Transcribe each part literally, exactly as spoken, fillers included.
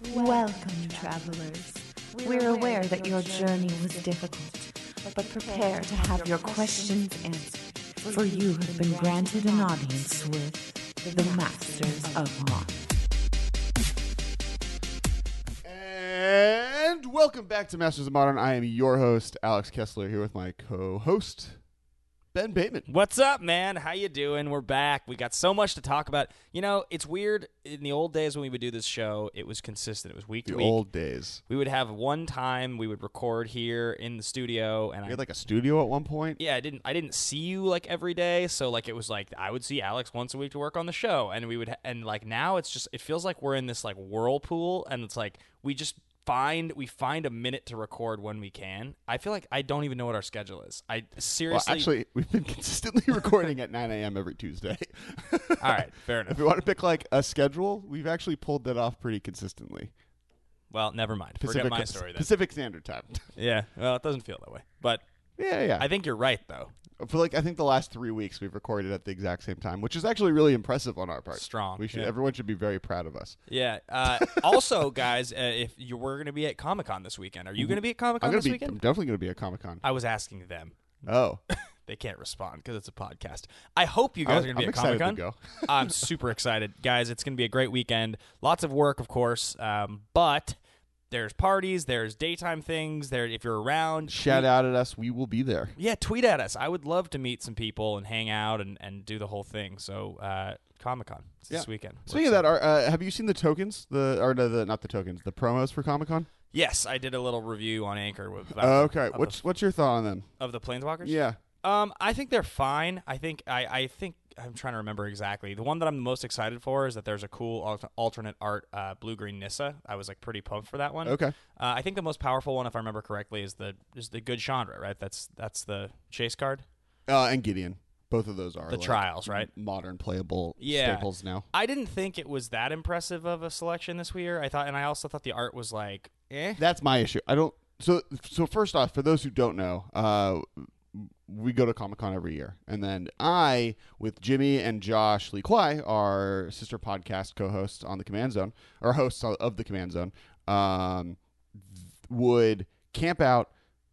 Welcome, travelers. We're aware that your journey was difficult, but prepare to have your questions answered, for you have been granted an audience with the Masters of Modern. And welcome back to Masters of Modern. I am your host, Alex Kessler, here with my co-host, Ben Bateman. What's up, man? How you doing? We're back. We got so much to talk about. You know, it's weird. In the old days when we would do this show, it was consistent. It was week The to week. old days. We would have one time we would record here in the studio, and We I had like a studio at one point. yeah, I didn't I didn't see you like every day, so like it was like I would see Alex once a week to work on the show, and we would ha- and like now it's just it feels like we're in this like whirlpool, and it's like we just find we find a minute to record when we can. I feel like I don't even know what our schedule is. I Well, seriously actually, we've been consistently recording at nine a.m. every Tuesday. All right, fair enough. If we want to pick like a schedule, we've actually pulled that off pretty consistently. Well, never mind. Pacific, Forget my story then. Pacific Standard Time. Yeah, well, it doesn't feel that way. But yeah, yeah. I think you're right, though. For like, I think the last three weeks we've recorded at the exact same time, which is actually really impressive on our part. Strong. We should. Yeah. Everyone should be very proud of us. Yeah. Uh, also, guys, uh, if you were going to be at Comic-Con this weekend, are you going to be at I'm Comic-Con gonna this be. weekend? I'm definitely going to be at Comic Con. I was asking them. Oh, They can't respond because it's a podcast. I hope you I guys was- are going to be I'm at excited to Comic-Con. go. I'm super excited. Guys, it's going to be a great weekend. Lots of work, of course, um, but there's parties, there's daytime things. There, if you're around, shout tweet- out at us. We will be there. Yeah, tweet at us. I would love to meet some people and hang out and, and do the whole thing. So, uh, Comic-Con it's this Yeah. weekend. We're Speaking of that, excited. are, uh, have you seen the tokens? The or no, the not the tokens, the promos for Comic Con? Yes, I did a little review on Anchor with about Oh, the- okay. of the- What's what's your thought on them? of the Planeswalkers. Yeah. Um, I think they're fine. I think I, I think I'm trying to remember exactly. The one that I'm the most excited for is that there's a cool al- alternate art uh, blue green Nissa. I was like pretty pumped for that one. Okay. Uh, I think the most powerful one, if I remember correctly, is the is the good Chandra. Right. That's that's the chase card. Uh, and Gideon. Both of those are The like, trials, right? Modern playable Yeah. staples now. I didn't think it was that impressive of a selection this year. I thought, and I also thought the art was like, eh. That's my issue. I don't. So so first off, for those who don't know, uh, we go to Comic Con every year, and then I, with Jimmy and Josh Lee Kwai, our sister podcast co-hosts on the Command Zone, or hosts of the Command Zone, um, would camp out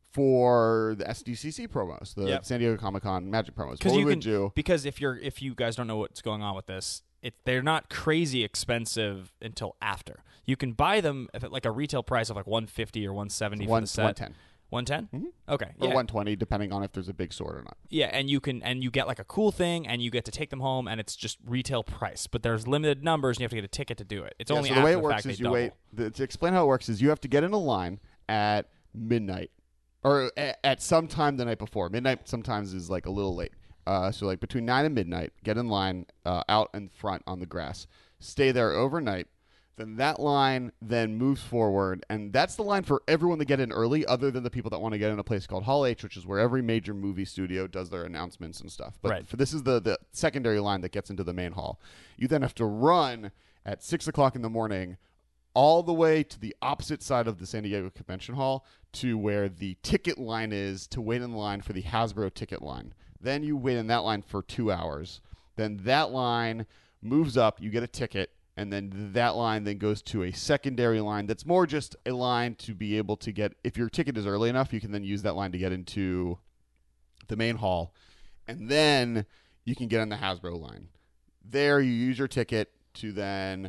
for the S D C C promos, the Yep. San Diego Comic Con Magic promos. Because What we you would can do. because if you're if you guys don't know what's going on with this, it they're not crazy expensive until after. You can buy them if at like a retail price of like one fifty or one seventy for One the set. one ten one ten? Mhm. Okay. or Yeah. one twenty, depending on if there's a big sword or not. Yeah, and you can and you get like a cool thing and you get to take them home and it's just retail price, but there's limited numbers and you have to get a ticket to do it. It's Yeah, only so the after way it the works fact is they you double. wait. The, to explain how it works is you have to get in a line at midnight or at, at some time the night before. Midnight sometimes is like a little late. Uh, so like between nine and midnight, get in line uh, out in front on the grass. Stay there overnight. Then that line then moves forward, and that's the line for everyone to get in early, other than the people that want to get in a place called Hall H, which is where every major movie studio does their announcements and stuff. But Right. for this is the the secondary line that gets into the main hall. You then have to run at six o'clock in the morning, all the way to the opposite side of the San Diego Convention Hall to where the ticket line is to wait in line for the Hasbro ticket line. Then you wait in that line for two hours. Then that line moves up. You get a ticket. And then that line then goes to a secondary line that's more just a line to be able to get, if your ticket is early enough, you can then use that line to get into the main hall. And then you can get on the Hasbro line. There you use your ticket to then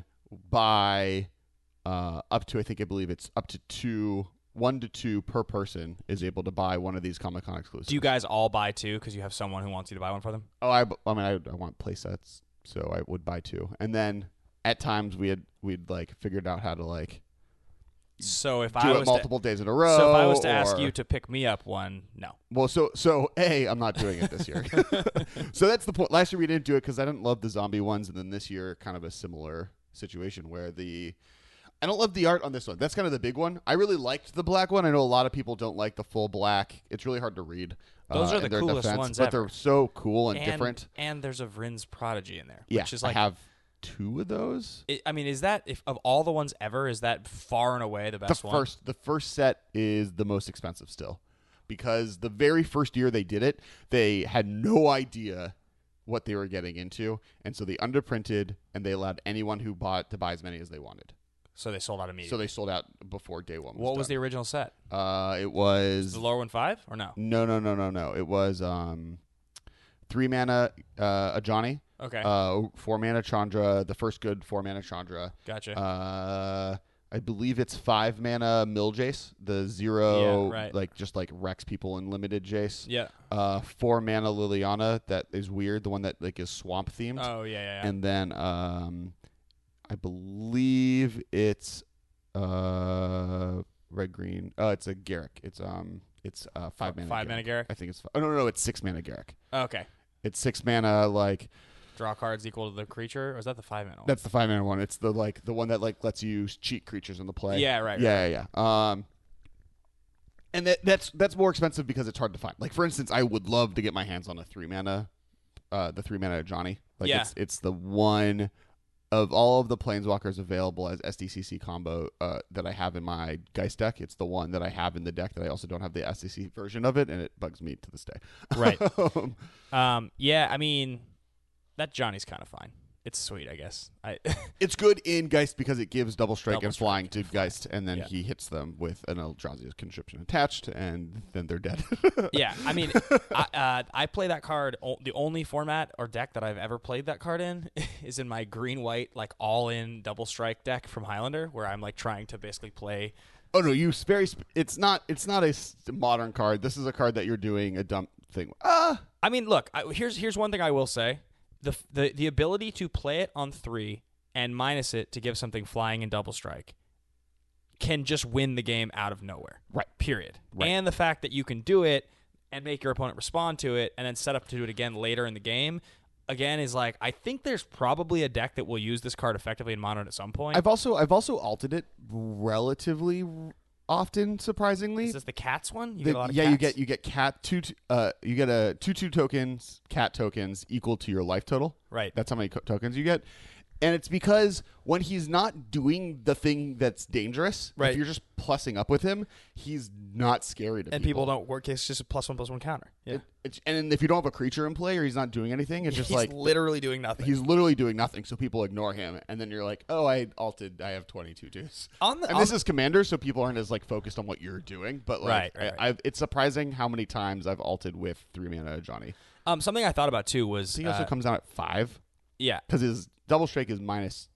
buy uh, up to, I think I believe it's up to two, one to two per person is able to buy one of these Comic-Con exclusives. Do you guys all buy two because you have someone who wants you to buy one for them? Oh, I, I mean, I, I want play sets, so I would buy two. And then at times we had we'd like figured out how to like So if do I it was multiple to, days in a row. so if I was to ask or- you to pick me up one, no. well, so so a I'm not doing it this year. So that's the point. Last year we didn't do it because I didn't love the zombie ones, and then this year kind of a similar situation where the I don't love the art on this one. That's kind of the big one. I really liked the black one. I know a lot of people don't like the full black. It's really hard to read. Those uh, are the in their coolest defense, ones but ever. they're so cool and, and different. And there's a Vryn's Prodigy in there, Yeah, which is like I have two of those. It, I mean, is that if of all the ones ever, is that far and away the best the one? first the first set is the most expensive still, because the very first year they did it, they had no idea what they were getting into, and so they underprinted and they allowed anyone who bought to buy as many as they wanted. So they sold out immediately. So they sold out before day one. Was what was done. the original set? Uh, it was The lower one five or no? no, no, no, no, no. It was um, three mana uh, Ajani. Okay. Uh, four mana Chandra. The first good four mana Chandra. Gotcha. Uh, I believe it's five mana Mill Jace. The zero, Yeah, right. like just like wrecks people in limited Jace. yeah. Uh, four mana Liliana. That is weird. The one that like is swamp themed. Oh yeah, yeah. yeah. And then um, I believe it's uh red green. Oh, it's a Garrick. It's um, it's uh five mana. Five mana Garrick. I think it's. Oh no, no, no, it's six mana Garrick. Okay. It's six mana. Like Draw cards equal to the creature, or is that the five mana one? that's the five mana one. It's the like the one that like lets you cheat creatures in the play. Yeah, right, Yeah, yeah, yeah. Um, and that that's that's more expensive because it's hard to find. Like for instance, I would love to get my hands on a three mana, uh, the three mana Johnny. Like Yeah. it's it's the one of all of the planeswalkers available as S D C C combo uh, that I have in my Geist deck. It's the one that I have in the deck that I also don't have the S D C version of it, and it bugs me to this day. Right. um. Yeah. I mean, that Johnny's kind of fine. It's sweet, I guess. I It's good in Geist because it gives double strike Double and strike flying and to flying. Geist, and then Yeah. he hits them with an Eldrazi's conscription attached, and then they're dead. yeah. I mean, I uh, I play that card. O- the only format or deck that I've ever played that card in is in my green white like all in double strike deck from Highlander, where I'm like trying to basically play. Oh no, you s- very. Sp- it's not. It's not a s- modern card. This is a card that you're doing a dumb thing. Ah, I mean, look. I, here's here's one thing I will say: the f- the the ability to play it on three and minus it to give something flying and double strike can just win the game out of nowhere. Right. Period. Right. And the fact that you can do it and make your opponent respond to it and then set up to do it again later in the game, again, is like, I think there's probably a deck that will use this card effectively in Modern at some point. I've also I've also altered it relatively r- often, surprisingly. Is this the Cats one? You The- get a lot of yeah, cats? you get you get cat two. t- Uh, you get a two two tokens, cat tokens equal to your life total. Right. That's how many co- tokens you get. And it's because when he's not doing the thing that's dangerous, Right. if you're just plussing up with him, he's not scary to and people don't work. It's just a plus one plus one counter. Yeah. It, it's, and if you don't have a creature in play or he's not doing anything, it's just He's like literally doing nothing. he's literally doing nothing. So people ignore him, and then you're like, oh, I alted. I have twenty-two twos. On the- and on this the- is Commander, so people aren't as like focused on what you're doing. But like, Right, right, I, I've, it's surprising how many times I've alted with three mana Johnny. um, something I thought about too was He also uh, comes out at five yeah. because his double strike is minus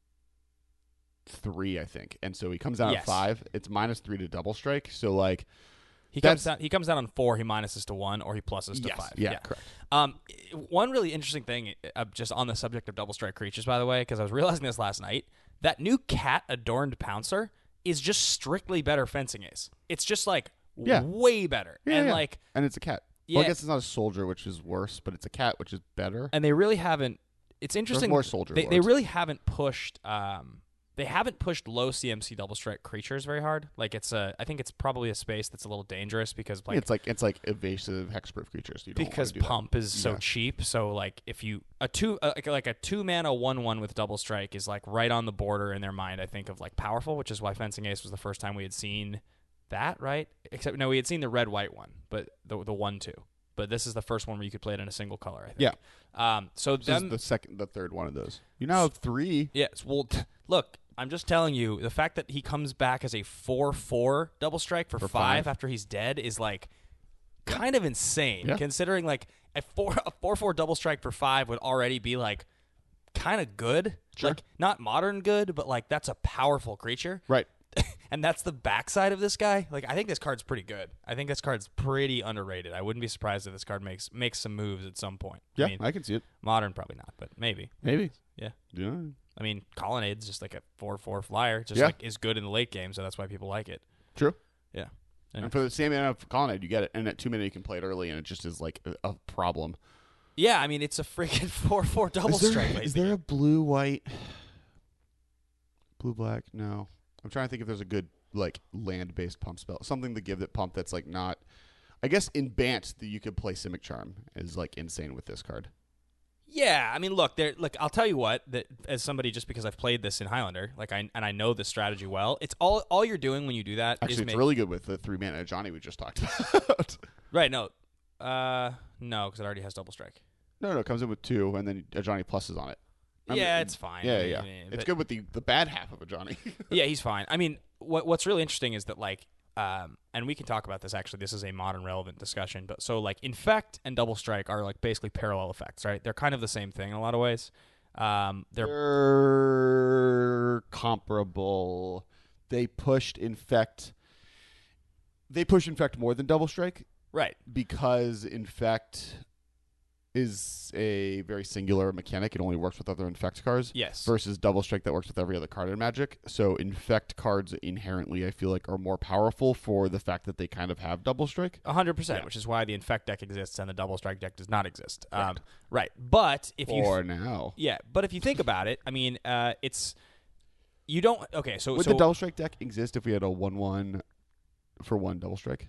three, I think, and so he comes out Yes. at five. It's minus three to double strike. So like, He That's- comes down. He comes down on four. He minuses to one, or he pluses to yes, five. yeah, correct. Um, one really interesting thing, uh, just on the subject of double strike creatures, by the way, because I was realizing this last night. That new cat adorned pouncer is just strictly better fencing ace. It's just like Yeah. way better, Yeah, and yeah. like, and it's a cat. Well, I Yeah. guess it's not a soldier, which is worse, but it's a cat, which is better. and they really haven't. It's interesting. more soldier They, they lords. really haven't pushed. Um, they haven't pushed low C M C double strike creatures very hard. Like it's a. I think it's probably a space that's a little dangerous because like it's like it's like evasive hexproof creatures. You don't wanna because do that. pump is so Yeah. cheap. So like if you a two uh, like, like a two mana one one with double strike is like right on the border in their mind. I think of like powerful, which is why fencing ace was the first time we had seen that. Right? Except no, we had seen the red white one, but the the one two. But this is the first one where you could play it in a single color. I think. Yeah. Um. So This is them. the second, the third one of those. You now have three. Yes. Well, t- look. I'm just telling you, the fact that he comes back as a four four double strike for, For five, five. after he's dead is like kind of insane. Yeah. Considering like a four a four four double strike for five would already be like kind of good. Sure. Like not modern good, but like that's a powerful creature. Right. And that's the backside of this guy. Like I think this card's pretty good. I think this card's pretty underrated. I wouldn't be surprised if this card makes makes some moves at some point. Yeah, I mean, I can see it. modern probably not, but maybe. Maybe. Yeah. Yeah. I mean, Colonnade's just like a four four flyer, just Yeah. like is good in the late game, so that's why people like it. True. Yeah. And for the same amount of Colonnade, you get it. And at two minute, you can play it early, and it just is like a, a problem. Yeah, I mean, it's a freaking four four double is there, strike. is there a blue white, blue black? No. I'm trying to think if there's a good like land based pump spell, something to give that pump that's like not. I guess in Bant that you could play Simic Charm is like insane with this card. Yeah, I mean, look, there. Look, I'll tell you what. That as somebody, just because I've played this in Highlander, like I and I know this strategy well. It's all all you're doing when you do that. is Actually, it's make, really good with the three mana Johnny we just talked about. right. No, uh, no, because it already has double strike. no, no, it comes in with two, and then uh, Johnny pluses on it. I mean, yeah, it's fine. Yeah, I mean, yeah. I mean, It's but- good with the, the bad half of a Johnny. Yeah, he's fine. I mean, what what's really interesting is that like, um, and we can talk about this. Actually, this is a modern relevant discussion. But so like, Infect and Double Strike are like basically parallel effects, right? They're kind of the same thing in a lot of ways. Um, they're They're comparable. They pushed Infect. They push Infect more than Double Strike right. because Infect is a very singular mechanic. It only works with other Infect cards. Yes. Versus Double Strike that works with every other card in Magic. So Infect cards inherently, I feel like, are more powerful for the fact that they kind of have Double Strike. A hundred percent, Yeah. which is why the Infect deck exists and the Double Strike deck does not exist. Um, Correct. right. But if you For now. yeah, but if you think about it, I mean, uh, it's you don't okay. So Would so the Double Strike deck exist if we had a one one for one Double Strike?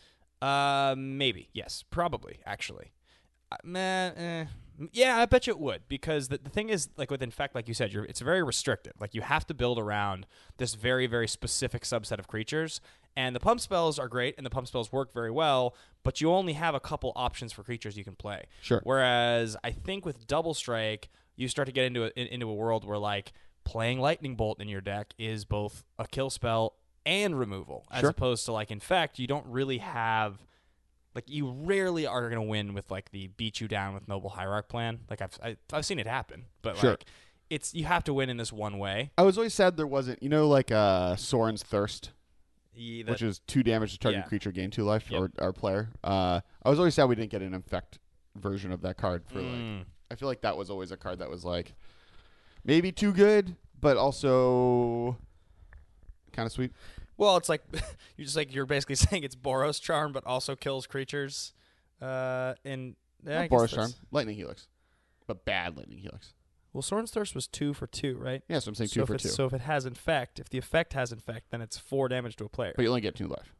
uh, maybe yes, probably actually. Uh, man, eh. Yeah, I bet you it would because the, the thing is, like with Infect, like you said, you're, it's very restrictive. Like you have to build around this very, very specific subset of creatures. And the pump spells are great, and the pump spells work very well, but you only have a couple options for creatures you can play. Sure. Whereas I think with Double Strike, you start to get into a, in, into a world where like playing Lightning Bolt in your deck is both a kill spell and removal, as Sure. opposed to like Infect, you don't really have. Like, you rarely are going to win with, like, the beat you down with Noble Hierarch plan. Like, I've I, I've seen it happen. But, Sure. like, it's you have to win in this one way. I was always sad there wasn't, you know, like uh, Soren's Thirst, Yeah, that- which is two damage to target Yeah. creature, gain two life, Yep. or our player. Uh, I was always sad we didn't get an Infect version of that card. For like, Mm. I feel like that was always a card that was like maybe too good, but also kind of sweet. Well, it's like you're just like you're basically saying it's Boros Charm, but also kills creatures. Uh, in yeah, I Not guess Boros that's- Charm, Lightning Helix, but bad Lightning Helix. Well, Soren's Thirst was two for two, right? Yeah, so I'm saying so two if for it's- two. So if it has Infect, if the effect has Infect, then it's four damage to a player. But you only get two life.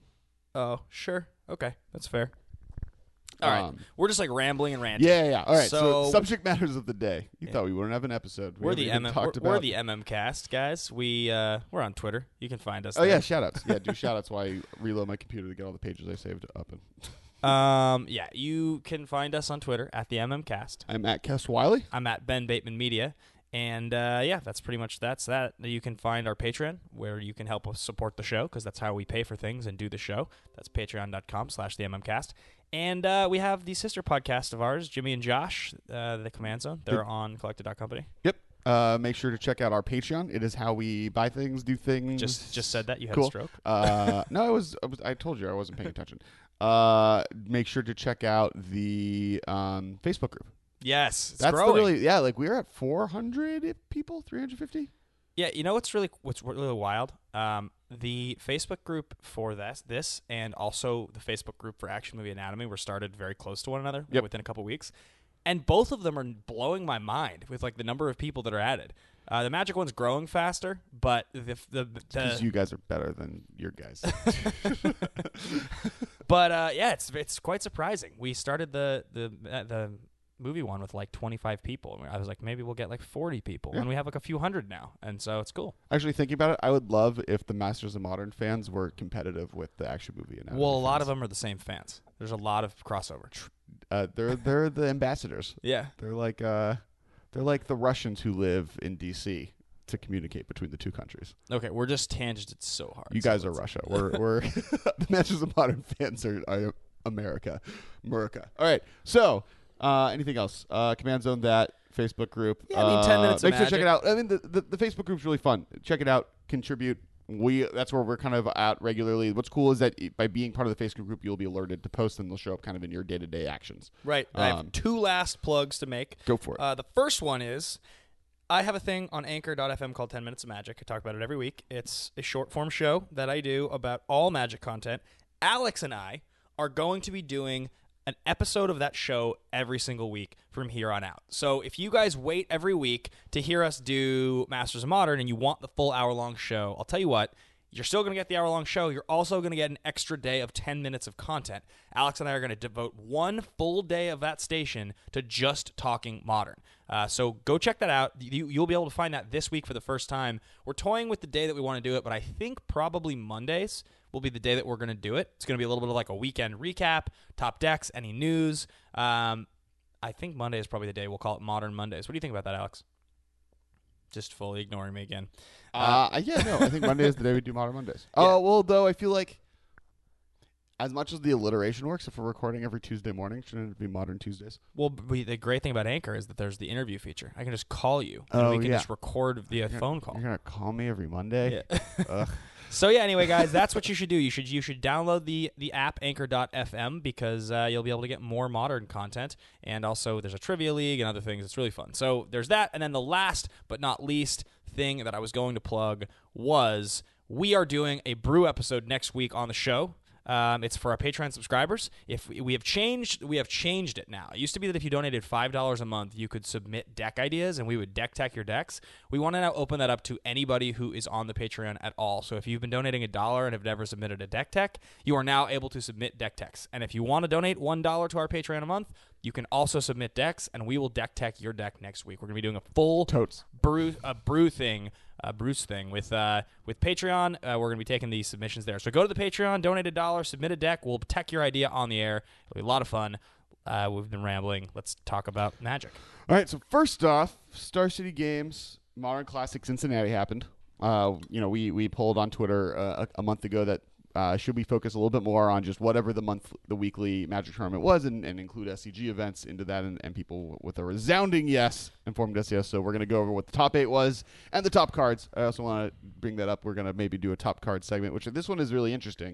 Oh, sure. Okay, that's fair. All right, Um, we're just like rambling and ranting. Yeah, yeah, yeah. All right. So, So- subject matters of the day. You Yeah. thought we wouldn't have an episode. We We're haven't the even M M. talked We're, we're about- the M M Cast guys. We uh, we're on Twitter. You can find us. Oh yeah, there. shout outs. Yeah, do shout outs while I reload my computer to get all the pages I saved up in. Um, yeah, you can find us on Twitter at the M M Cast. I'm at Kess Wiley. I'm at Ben Bateman Media, and uh, yeah, that's pretty much that's that. You can find our Patreon where you can help us support the show because that's how we pay for things and do the show. That's patreon dot com slash the M M Cast. And uh, we have the sister podcast of ours, Jimmy and Josh, uh, the Command Zone. They're on collected dot company. Yep. Uh, make sure to check out our Patreon. It is how we buy things, do things. Just just said that you had Cool. a stroke. uh, no, I was, I was. I told you I wasn't paying attention. Uh, make sure to check out the um, Facebook group. Yes, it's That's growing. the really yeah. Like we're at four hundred people, three hundred fifty. Yeah, you know what's really what's really wild? Um, the Facebook group for this, this, and also the Facebook group for Action Movie Anatomy were started very close to one another Yep. within a couple weeks, and both of them are blowing my mind with like the number of people that are added. Uh, the Magic one's growing faster, but the the, Because the you guys are better than your guys. but uh, yeah, it's it's quite surprising. We started the the uh, the movie one with like twenty-five people, and I was like, maybe we'll get like forty people, Yeah. and we have like a few hundred now, and so it's cool. Actually, thinking about it, I would love if the Masters of Modern fans were competitive with the Action Movie. Anatomy Well, a lot fans. of them are the same fans. There's a lot of crossover. Uh, they're they're the ambassadors. Yeah. They're like uh, they're like the Russians who live in D C to communicate between the two countries. Okay, we're just tangented so hard. You so guys are let's- Russia. We're we're the Masters of Modern fans are, are America, America. All right. So, uh, anything else? Uh, Command Zone, that Facebook group. Yeah, I mean, ten Uh, minutes of Make sure to check magic. it out. I mean, the, the the Facebook group's really fun. Check it out. Contribute. We that's where we're kind of at regularly. What's cool is that by being part of the Facebook group, you'll be alerted to posts, and they'll show up kind of in your day to day actions. Right. I Um, have two last plugs to make. Go for it. Uh, the first one is I have a thing on anchor dot f m called ten minutes of magic. I talk about it every week. It's a short form show that I do about all magic content. Alex and I are going to be doing an episode of that show every single week from here on out. So if you guys wait every week to hear us do Masters of Modern and you want the full hour-long show, I'll tell you what, you're still going to get the hour-long show. You're also going to get an extra day of ten minutes of content. Alex and I are going to devote one full day of that station to just talking Modern. Uh, so go check that out. You, you'll be able to find that this week for the first time. We're toying with the day that we want to do it, but I think probably Mondays will be the day that we're going to do it. It's going to be a little bit of like a weekend recap, top decks, any news. Um, I think Monday is probably the day. We'll call it Modern Mondays. What do you think about that, Alex? Just fully ignoring me again. Uh, uh, yeah, no, I think Monday is the day we do Modern Mondays. Oh, uh, well, though, I feel like as much as the alliteration works, if we're recording every Tuesday morning, shouldn't it be Modern Tuesdays? Well, we, the great thing about Anchor is that there's the interview feature. I can just call you, and oh, we can yeah. just record via you're phone call. You're going to call me every Monday? Yeah. So, yeah, anyway, guys, that's what you should do. You should you should download the, the app Anchor dot f m because uh, you'll be able to get more modern content. And also, there's a trivia league and other things. It's really fun. So, there's that. And then the last but not least thing that I was going to plug was we are doing a brew episode next week on the show. Um, it's for our Patreon subscribers. If we, we have changed, we have changed it now. It used to be that if you donated five dollars a month, you could submit deck ideas, and we would deck tech your decks. We want to now open that up to anybody who is on the Patreon at all. So if you've been donating a dollar and have never submitted a deck tech, you are now able to submit deck techs. And if you want to donate one dollar to our Patreon a month, you can also submit decks, and we will deck tech your deck next week. We're going to be doing a full Totes. brew, a brew thing. Uh, Bruce thing with uh, with Patreon. Uh, we're going to be taking these submissions there. So go to the Patreon, donate a dollar, submit a deck. We'll tech your idea on the air. It'll be a lot of fun. Uh, we've been rambling. Let's talk about Magic. All right, so first off, Star City Games Modern Classic Cincinnati happened. Uh, you know, we we polled on Twitter uh, a, a month ago that uh, should we focus a little bit more on just whatever the month, the weekly Magic tournament was, and, and include S C G events into that, and, and people with a resounding yes informed us yes. So we're going to go over what the top eight was and the top cards. I also want to bring that up. We're going to maybe do a top card segment, which this one is really interesting.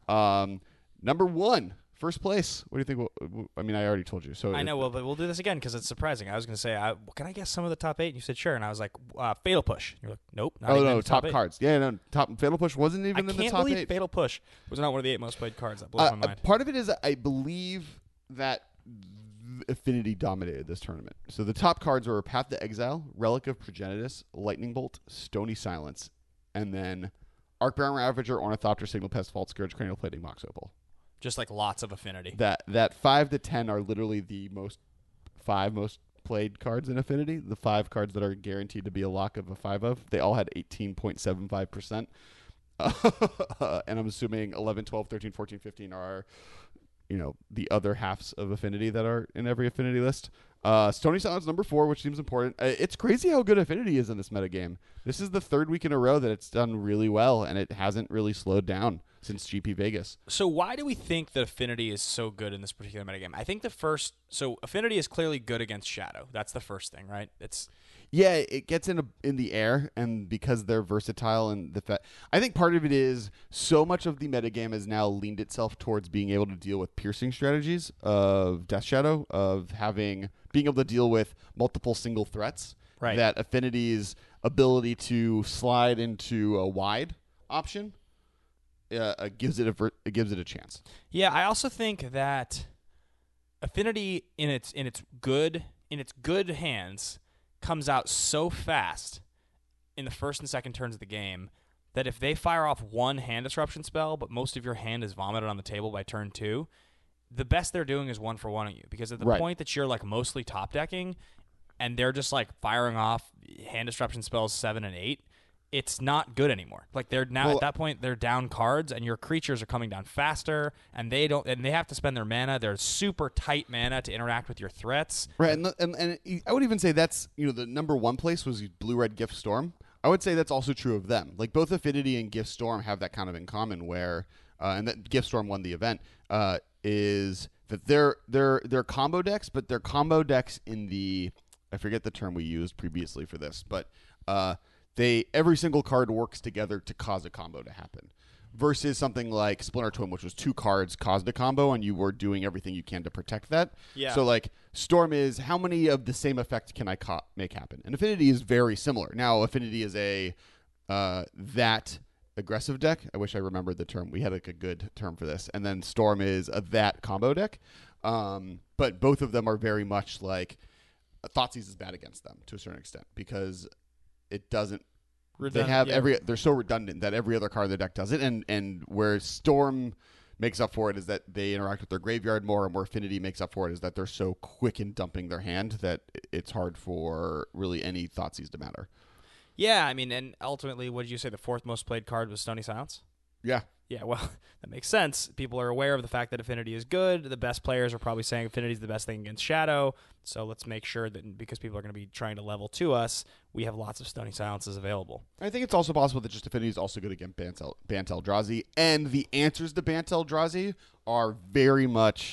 Um, number one. First place. What do you think? I mean, I already told you. So I know, well, but we'll do this again because it's surprising. I was going to say, I, can I guess some of the top eight? And you said sure, and I was like, uh, Fatal Push. You're like, nope. Not oh even no, in the top, top cards. Yeah, no, top Fatal Push wasn't even I in the top can't believe eight. Fatal Push was not one of the eight most played cards. That blows Uh, my mind. Part of it is I believe that Affinity dominated this tournament. So the top cards were Path to Exile, Relic of Progenitus, Lightning Bolt, Stony Silence, and then Arcbound Ravager, Ornithopter, Signal Pest, Fault Scourge, Cranial Plating, Mox Opal. Just like lots of Affinity. That that five to ten are literally the most five most played cards in Affinity. The five cards that are guaranteed to be a lock of a five of. They all had eighteen point seven five percent. Uh, and I'm assuming eleven, twelve, thirteen, fourteen, fifteen are, you know, the other halves of Affinity that are in every Affinity list. Uh, Stony Silence number four, which seems important. Uh, it's crazy how good Affinity is in this metagame. This is the third week in a row that it's done really well, and it hasn't really slowed down since G P Vegas. So why do we think that Affinity is so good in this particular metagame? I think the first, so Affinity is clearly good against Shadow. That's the first thing, right? It's yeah, it gets in a, in the air, and because they're versatile, and the fa- I think part of it is so much of the metagame has now leaned itself towards being able to deal with piercing strategies of Death Shadow, of having being able to deal with multiple single threats. Right. That Affinity's ability to slide into a wide option uh, uh, gives it a ver- it gives it a chance. Yeah, I also think that Affinity in its in its good in its good hands comes out so fast in the first and second turns of the game that if they fire off one hand disruption spell, but most of your hand is vomited on the table by turn two, the best they're doing is one for one on you. Because at the Right. point that you're like mostly top decking and they're just like firing off hand disruption spells seven and eight, it's not good anymore. Like they're now Well, at that point they're down cards and your creatures are coming down faster and they don't and they have to spend their mana. They're super tight mana to interact with your threats. Right, and, and and I would even say that's, you know, the number one place was Blue Red Gift Storm. I would say that's also true of them. Like both Affinity and Gift Storm have that kind of in common, where uh, and that Gift Storm won the event. Uh, is that they're they're they're combo decks, but they're combo decks in the I forget the term we used previously for this, but uh, they every single card works together to cause a combo to happen. Versus something like Splinter Twin, which was two cards caused a combo, and you were doing everything you can to protect that. Yeah. So, like, Storm is, how many of the same effect can I ca- make happen? And Affinity is very similar. Now, Affinity is a uh, that aggressive deck. I wish I remembered the term. We had, like, a good term for this. And then Storm is a that combo deck. Um, but both of them are very much like, Thoughtseize is bad against them to a certain extent because it doesn't Redundant, they have yeah. every they're so redundant that every other card in the deck does it, and and where Storm makes up for it is that they interact with their graveyard more, and where Affinity makes up for it is that they're so quick in dumping their hand that it's hard for really any Thoughtseize to matter. Yeah, I mean, and ultimately, what did you say? The fourth most played card was Stony Silence. Yeah, Yeah, well, that makes sense. People are aware of the fact that Affinity is good. The best players are probably saying Affinity is the best thing against Shadow. So let's make sure that because people are going to be trying to level to us, we have lots of Stony Silences available. I think it's also possible that just Affinity is also good against Bant, Bant Eldrazi, and the answers to Bant Eldrazi are very much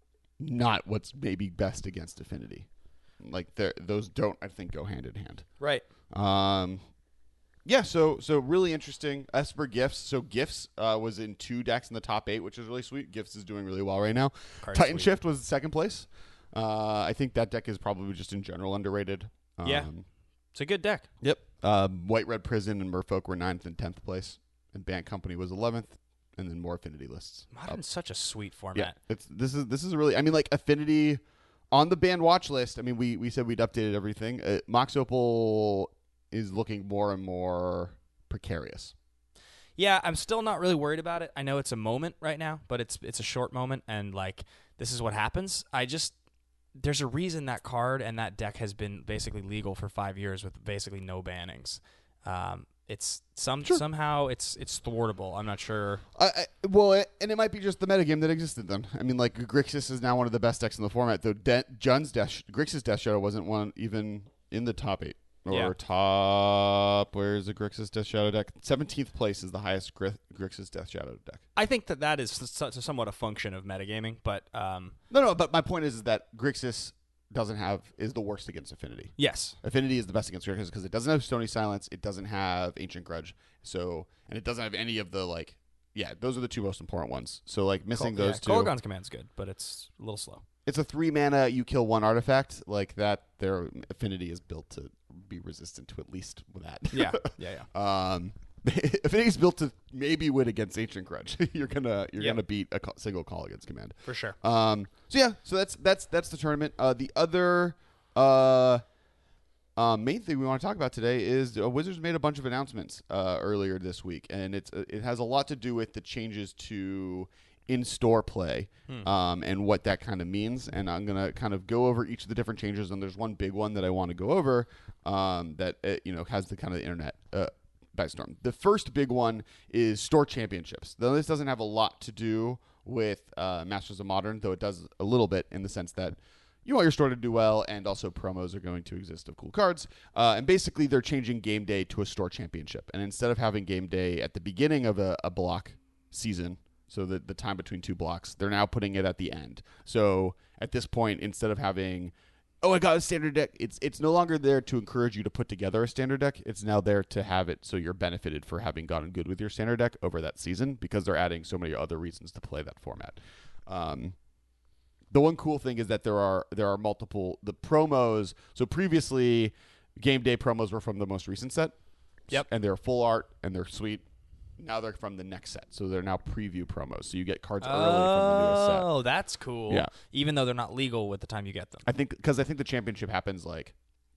not what's maybe best against Affinity. Like those don't, I think, go hand in hand. Right. Um. Yeah, so so really interesting. Esper Gifts. So Gifts uh, was in two decks in the top eight, which is really sweet. Gifts is doing really well right now. Card's Titan sweet. Shift was second place. Uh, I think that deck is probably just in general underrated. Um, Yeah. It's a good deck. Yep. Um, White Red Prison and Merfolk were ninth and tenth place, and Bant Company was eleventh, and then more Affinity lists. Modern's such a sweet Yeah, format. it's this is this is really. I mean, like Affinity on the banned watch list. I mean, we we said we'd updated everything. Uh, Mox Opal is looking more and more precarious. Yeah, I'm still not really worried about it. I know it's a moment right now, but it's it's a short moment, and like this is what happens. I just there's a reason that card and that deck has been basically legal for five years with basically no bannings. Um, it's some Sure. somehow it's it's thwartable. I'm not sure. I, I, well, it, and it might be just the metagame that existed then. I mean, like Grixis is now one of the best decks in the format. Though De- Jun's Death, Grixis Death Shadow wasn't one even in the top eight or Yeah. top. Where's the Grixis Death Shadow deck? seventeenth place is the highest Gri- Grixis Death Shadow deck. I think that that is s- somewhat a function of metagaming, but um, No, no, but my point is, is that Grixis doesn't have is the worst against Affinity. yes, Affinity is the best against Grixis because it doesn't have Stony Silence, it doesn't have Ancient Grudge, so and it doesn't have any of the like. Yeah, those are the two most important ones. So like missing Col- those yeah, two. Kolaghan's Command's good, but it's a little slow. It's a three mana. You kill one artifact like that. Their Affinity is built to be resistant to at least that. Yeah, yeah, yeah. um, Affinity is built to maybe win against Ancient Grudge. you're gonna you're Yep. gonna beat a co- single call against Command. For sure. Um, so yeah, so that's that's that's the tournament. Uh, the other uh, uh, main thing we want to talk about today is uh, Wizards made a bunch of announcements uh, earlier this week, and it's uh, it has a lot to do with the changes to in-store play Hmm. um, and what that kind of means. And I'm gonna kind of go over each of the different changes. And there's one big one that I want to go over um, that uh, you know has the kind of the internet. Uh, by storm. The first big one is store championships. Though this doesn't have a lot to do with uh, Masters of Modern, though it does a little bit in the sense that you want your store to do well, and also promos are going to exist of cool cards. Uh, and basically, they're changing game day to a store championship. And instead of having game day at the beginning of a, a block season, so the, the time between two blocks, they're now putting it at the end. So at this point, instead of having oh, I got a standard deck. It's it's no longer there to encourage you to put together a standard deck. It's now there to have it so you're benefited for having gotten good with your standard deck over that season because they're adding so many other reasons to play that format. Um, the one cool thing is that there are there are multiple the promos. So previously, game day promos were from the most recent set. Yep. And they're full art and they're sweet. Now they're from the next set, so they're now preview promos. So you get cards early from the newest set. Oh, that's cool. Yeah. Even though they're not legal with the time you get them. I think because I think the championship happens like.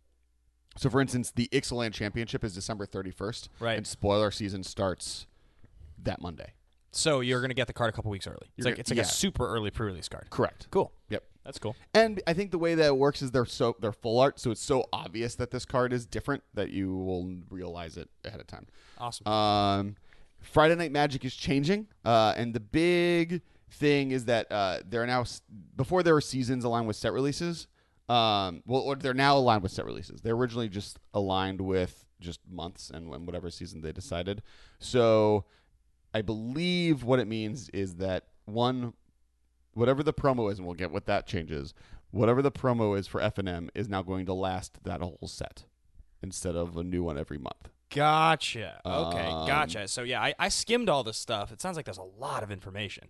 So, for instance, the Ixalan Championship is December thirty-first, Right. and spoiler season starts that Monday. So you're gonna get the card a couple weeks early. It's You're like gonna- it's like yeah. a super early pre-release card. Correct. Cool. Yep. That's cool. And I think the way that it works is they're so they're full art, so it's so obvious that this card is different that you will realize it ahead of time. Awesome. Um, Friday Night Magic is changing, uh, and the big thing is that uh, they're now before there were seasons aligned with set releases. Um, well, or they're now aligned with set releases. They're originally just aligned with just months and when whatever season they decided. So, I believe what it means is that one, whatever the promo is, and we'll get what that changes. Whatever the promo is for F N M is now going to last that whole set instead of a new one every month. Gotcha. Okay, Um, gotcha. So yeah, I, I skimmed all this stuff. It sounds like there's a lot of information.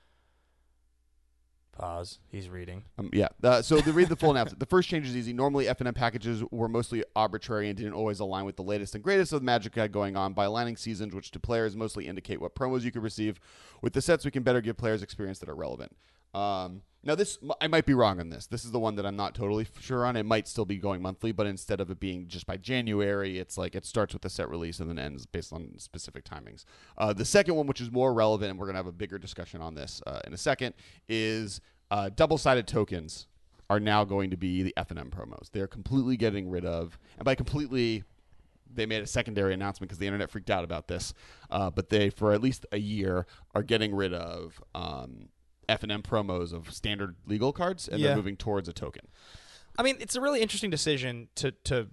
Pause. He's reading. Um, yeah. Uh, so to read the full announcement, the first change is easy. Normally, F N M packages were mostly arbitrary and didn't always align with the latest and greatest of the Magic had going on. By aligning seasons, which to players mostly indicate what promos you could receive, with the sets, we can better give players experience that are relevant. Um, now, this I might be wrong on this. This is the one that I'm not totally sure on. It might still be going monthly, but instead of it being just by January, it's like it starts with the set release and then ends based on specific timings. Uh, the second one, which is more relevant, and we're going to have a bigger discussion on this uh, in a second, is uh, double-sided tokens are now going to be the F N M promos. They're completely getting rid of, and by completely, they made a secondary announcement because the internet freaked out about this. Uh, but they, for at least a year, are getting rid of um, F and M promos of standard legal cards, and Yeah. they're moving towards a token. I mean, it's a really interesting decision to to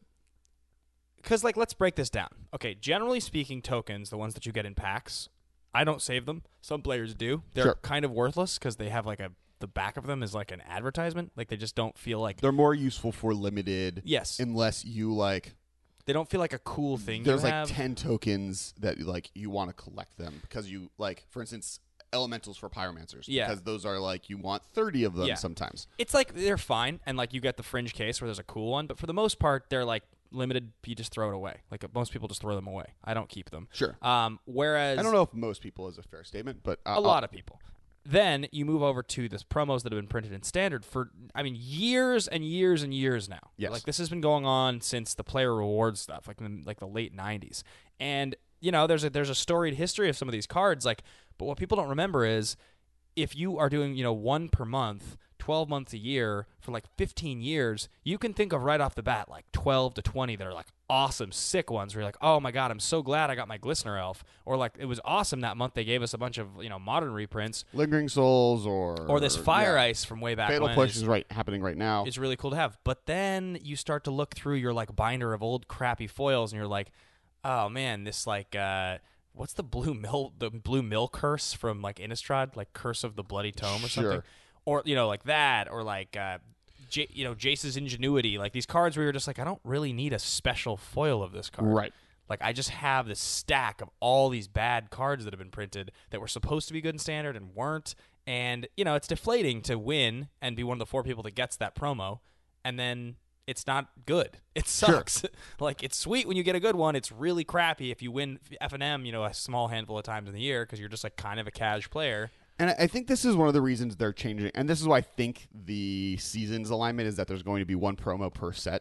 because like let's break this down. Okay, generally speaking, tokens, the ones that you get in packs, I don't save them. Some players do. They're Sure. kind of worthless because they have like a the back of them is like an advertisement. Like they just don't feel like They're more useful for limited, yes, unless you like. they don't feel like a cool thing. There's to like have. ten tokens that like you want to collect them because you like, for instance, elementals for pyromancers. Yeah. Because those are like you want thirty of them Yeah. sometimes. It's like they're fine, and like you get the fringe case where there's a cool one, but for the most part, they're like limited. You just throw it away. Like most people just throw them away. I don't keep them. Sure. Um, whereas I don't know if most people is a fair statement, but uh, a lot of people. Then you move over to this promos that have been printed in standard for, I mean, years and years and years now. Yes. Like this has been going on since the player reward stuff, like in like the late nineties. And you know, there's a there's a storied history of some of these cards. Like, but what people don't remember is if you are doing you know one per month, twelve months a year for like fifteen years, you can think of right off the bat like twelve to twenty that are like awesome, sick ones where you're like, oh my god, I'm so glad I got my Glistener Elf. Or like it was awesome that month they gave us a bunch of you know modern reprints. Lingering Souls or Or this Fire yeah. Ice from way back Fatal when Push is, is right happening right now. is really cool to have. But then you start to look through your like binder of old crappy foils, and you're like, oh man, this like uh, what's the blue mill the blue mill curse from like Innistrad, like Curse of the Bloody Tome or Sure. something, or you know like that, or like uh, J- you know Jace's Ingenuity, like these cards where you're just like, I don't really need a special foil of this card, Right. Like I just have this stack of all these bad cards that have been printed that were supposed to be good in standard and weren't. And, you know, it's deflating to win and be one of the four people that gets that promo, and then it's not good. It sucks. Like, it's sweet when you get a good one. It's really crappy if you win F and M, you know, a small handful of times in the year because you're just, like, kind of a cash player. And I think this is one of the reasons they're changing. And this is why I think the season's alignment is that there's going to be one promo per set.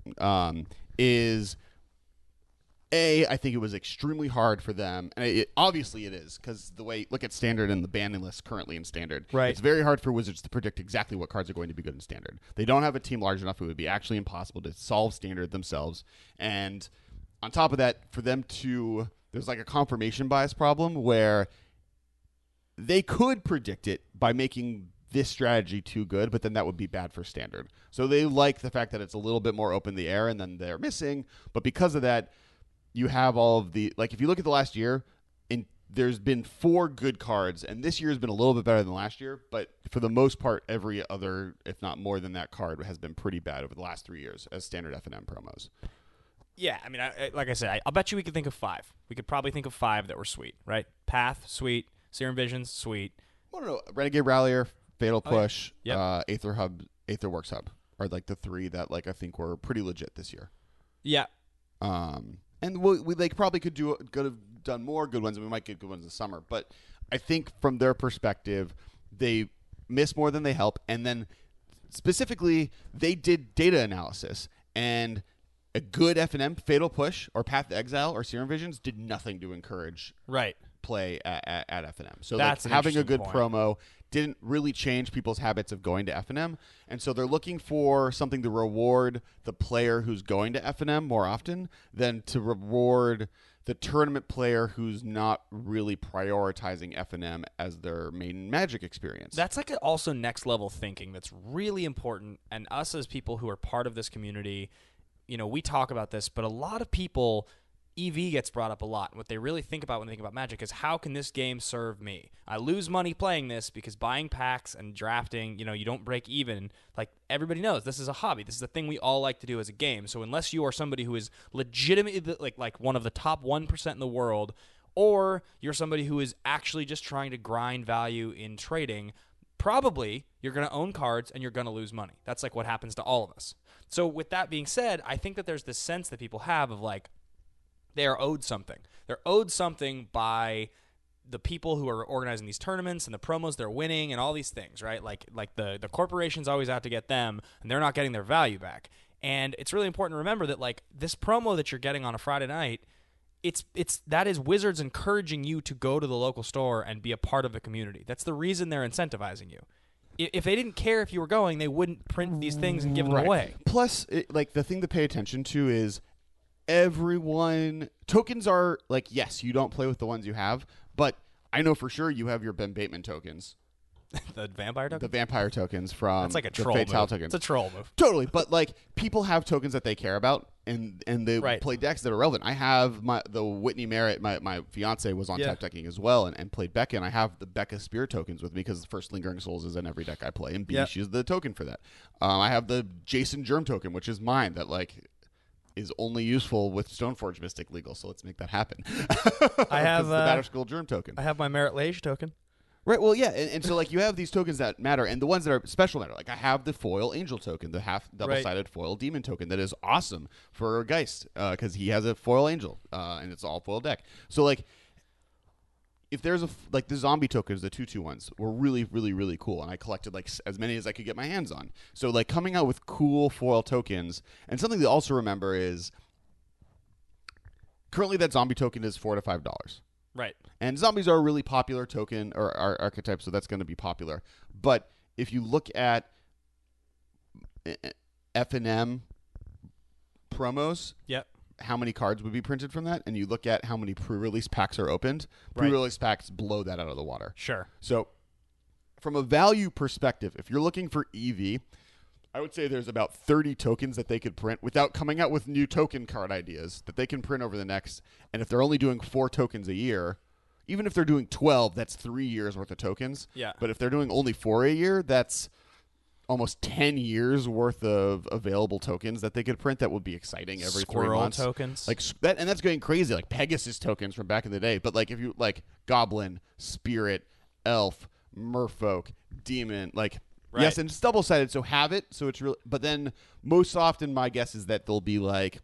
Um, is... A, I think it was extremely hard for them, and it, obviously it is, because the way, look at Standard and the banning list currently in Standard. Right. It's very hard for Wizards to predict exactly what cards are going to be good in Standard. They don't have a team large enough, it would be actually impossible to solve Standard themselves. And on top of that, for them to, there's like a confirmation bias problem where they could predict it by making this strategy too good, but then that would be bad for Standard. So they like the fact that it's a little bit more open in the air, and then they're missing, but because of that, you have all of the, like, if you look at the last year, in there's been four good cards, and this year has been a little bit better than last year, but for the most part, every other, if not more than that card, has been pretty bad over the last three years as standard F and M promos. Yeah, I mean, I, I, like I said, I, I'll bet you we could think of five. We could probably think of five that were sweet, right? Path, sweet. Serum Visions, sweet. I don't know. Renegade Rallier, Fatal Oh, yeah. Push, Yep. uh, Aether Hub, Aetherworks Hub are like the three that like I think were pretty legit this year. Yeah. Um, and we, we like probably could do could have done more good ones, and we might get good ones this summer. But I think from their perspective, they miss more than they help, and then specifically they did data analysis, and a good F and M, Fatal Push, or Path to Exile, or Serum Visions did nothing to encourage Right. play at, at, at F and M. So That's like, an having a interesting good point. promo didn't really change people's habits of going to F and M, and so they're looking for something to reward the player who's going to F and M more often than to reward the tournament player who's not really prioritizing F and M as their main Magic experience. That's like a, also next level thinking that's really important. And us as people who are part of this community, you know, we talk about this, but a lot of people, E V gets brought up a lot. What they really think about when they think about Magic is, how can this game serve me? I lose money playing this because buying packs and drafting, you know, you don't break even. Like, everybody knows this is a hobby. This is a thing we all like to do as a game. So unless you are somebody who is legitimately like like one of the top one percent in the world, or you're somebody who is actually just trying to grind value in trading, probably you're going to own cards and you're going to lose money. That's like what happens to all of us. So with that being said, I think that there's this sense that people have of like, they are owed something. They're owed something by the people who are organizing these tournaments and the promos they're winning and all these things, right? Like like the, the corporation's always out to get them, and they're not getting their value back. And it's really important to remember that like this promo that you're getting on a Friday night, it's it's that is Wizards encouraging you to go to the local store and be a part of the community. That's the reason they're incentivizing you. I- If they didn't care if you were going, they wouldn't print these things and give them Right. away. Plus, it, like the thing to pay attention to is everyone tokens are like, yes, you don't play with the ones you have, but I know for sure you have your Ben Bateman tokens. The vampire token? The vampire tokens from That's like a the troll Fatale move. tokens. It's a troll move. Totally, but like people have tokens that they care about, and and they Right. play decks that are relevant. I have my the Whitney Merritt, my, my fiance was on Yeah. tap decking as well, and, and played Becca, and I have the Becca Spear tokens with me because the first Lingering Souls is in every deck I play, and B, Yeah. she's the token for that. Um, I have the Jason Germ token, which is mine, that like is only useful with Stoneforge Mystic legal, so let's make that happen. I have, 'Cause the uh, Batter School Germ token. I have my Merit Lage token. Right. Well, yeah, and, and so like you have these tokens that matter, and the ones that are special matter. Like I have the foil angel token, the half double-sided foil demon token that is awesome for Geist because he has a foil angel, uh, and it's all foil deck. So like, if there's a f- like the zombie tokens, the two two ones were really, really, really cool, and I collected like s- as many as I could get my hands on. So like coming out with cool foil tokens, and something to also remember is currently that zombie token is four to five dollars. Right. And zombies are a really popular token or, or archetype, so that's going to be popular. But if you look at F and M promos, Yep. how many cards would be printed from that? And you look at how many pre-release packs are opened, Right. pre-release packs blow that out of the water. Sure. So from a value perspective, if you're looking for E V, I would say there's about thirty tokens that they could print without coming out with new token card ideas that they can print over the next. And if they're only doing four tokens a year, even if they're doing twelve, that's three years worth of tokens. Yeah. But if they're doing only four a year, that's almost ten years worth of available tokens that they could print that would be exciting every three Squirrel months. tokens. Like s- that, and that's going crazy. Like Pegasus tokens from back in the day. But like if you like Goblin, Spirit, Elf, Merfolk, Demon, like Right. yes, and it's double sided, so have it. So it's really, but then most often my guess is that they'll be like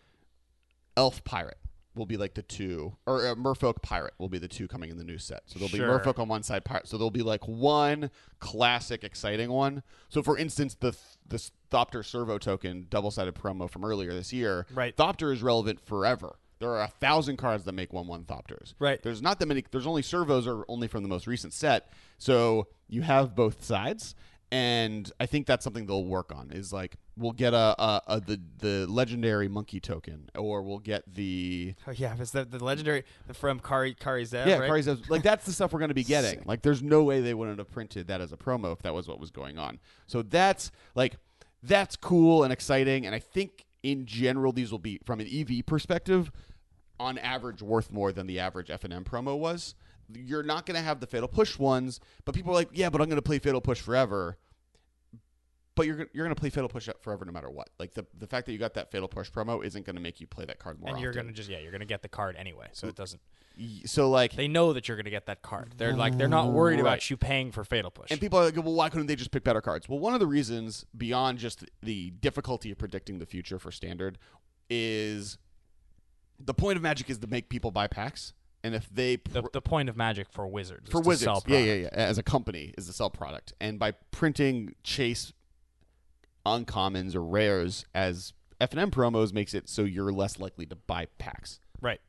Elf Pirate will be like the two, or uh, Merfolk Pirate will be the two coming in the new set. So there'll Sure. be Merfolk on one side, Pirate. So there'll be like one classic, exciting one. So for instance, the the Thopter Servo token double sided promo from earlier this year, Right. Thopter is relevant forever. There are a thousand cards that make one one Thopters. Right. There's not that many. There's only servos are only from the most recent set. So you have both sides, and I think that's something they'll work on. Is like we'll get a, a, a the the legendary monkey token, or we'll get the Oh, yeah, it's the, the legendary from Kari Kari Zev, yeah, right? Kari's- like that's the stuff we're going to be getting. Like there's no way they wouldn't have printed that as a promo if that was what was going on. So that's like that's cool and exciting, and I think in general these will be from an E V perspective on average worth more than the average F and M promo was. You're not going to have the Fatal Push ones, but people are like, yeah, but I'm going to play Fatal Push forever. But you're you're going to play Fatal Push forever no matter what. Like the the fact that you got that Fatal Push promo isn't going to make you play that card more And you're often. gonna just yeah, you're gonna get the card anyway, so it doesn't. Y- So like They know that you're gonna get that card. They're like they're not worried Right. about you paying for Fatal Push. And people are like, well, why couldn't they just pick better cards? Well, one of the reasons, beyond just the difficulty of predicting the future for Standard, is the point of Magic is to make people buy packs. And if they... Pr- the, the point of Magic for Wizards is for to Wizards, sell yeah, product. yeah, yeah, as a company, is to sell product. And by printing Chase uncommons or rares as F and M promos makes it so you're less likely to buy packs. Right.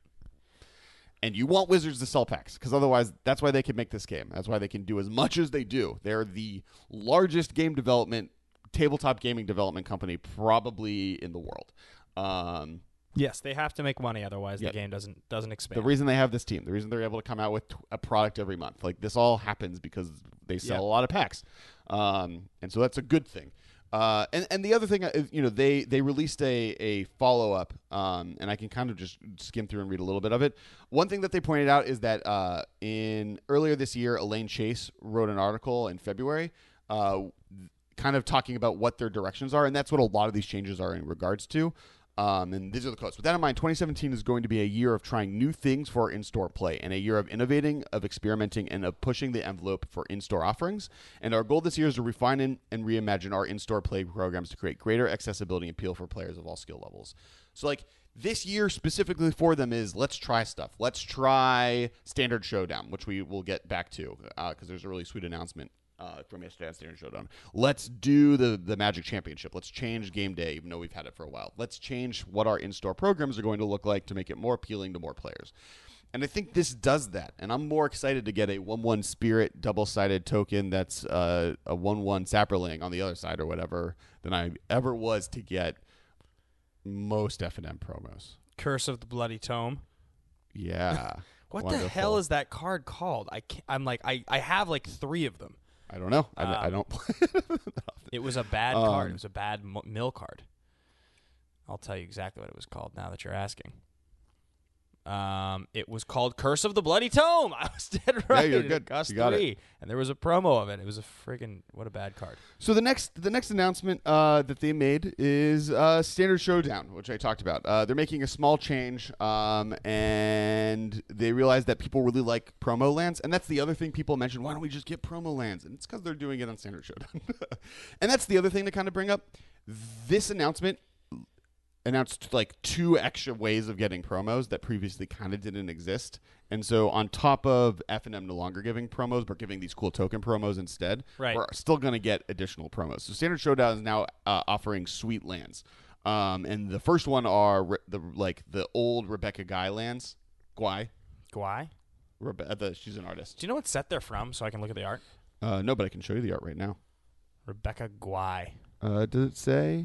And you want Wizards to sell packs, because otherwise that's why they can make this game. That's why they can do as much as they do. They're the largest game development, tabletop gaming development company probably in the world. Um, Yes, they have to make money, otherwise Yeah. the game doesn't doesn't expand. the reason they have this team, the reason they're able to come out with t- a product every month, like this all happens because they sell Yeah. a lot of packs. Um, and so that's a good thing. Uh, and, and the other thing is, you know, they, they released a, a follow-up, um, and I can kind of just skim through and read a little bit of it. One thing that they pointed out is that uh, in earlier this year, Elaine Chase wrote an article in February uh, kind of talking about what their directions are, and that's what a lot of these changes are in regards to. Um, and these are the quotes. With that in mind, twenty seventeen is going to be a year of trying new things for in-store play, and a year of innovating, of experimenting, and of pushing the envelope for in-store offerings. And our goal this year is to refine and, and reimagine our in-store play programs to create greater accessibility and appeal for players of all skill levels. So, like, this year specifically for them is let's try stuff. Let's try Standard Showdown, which we will get back to because uh, there's a really sweet announcement Uh, from yesterday on Standard Showdown. Let's do the, the Magic Championship. Let's change game day, even though we've had it for a while. Let's change what our in-store programs are going to look like to make it more appealing to more players. And I think this does that. And I'm more excited to get a one one Spirit double-sided token that's uh, a one one Sapperling on the other side or whatever than I ever was to get most F and M promos. Curse of the Bloody Tome. Yeah. What Wonderful. the hell is that card called? I can't, I'm like I, I have like three of them. I don't know. I, Um, I don't play it. It was a bad Um, card. It was a bad mo- mill card. I'll tell you exactly what it was called now that you're asking. Um, it was called Curse of the Bloody Tome. I was dead right. you're It good. cost You got it. three, and there was a promo of it. It was a friggin' what a bad card. So the next the next announcement uh, that they made is uh, Standard Showdown, which I talked about. Uh, they're making a small change, um, and they realized that people really like promo lands, and that's the other thing people mention. Why don't we just get promo lands? And it's because they're doing it on Standard Showdown. And that's the other thing to kind of bring up. This announcement announced like two extra ways of getting promos that previously kind of didn't exist. And so on top of F and M no longer giving promos, but giving these cool token promos instead, Right. we're still going to get additional promos. So Standard Showdown is now uh, offering sweet lands. Um, and the first one are re- the like the old Rebecca Guy lands. Guy. Guai? Rebe- uh, the, she's an artist. Do you know what set they're from so I can look at the art? Uh, no, but I can show you the art right now. Rebecca Guai. Uh, does it say?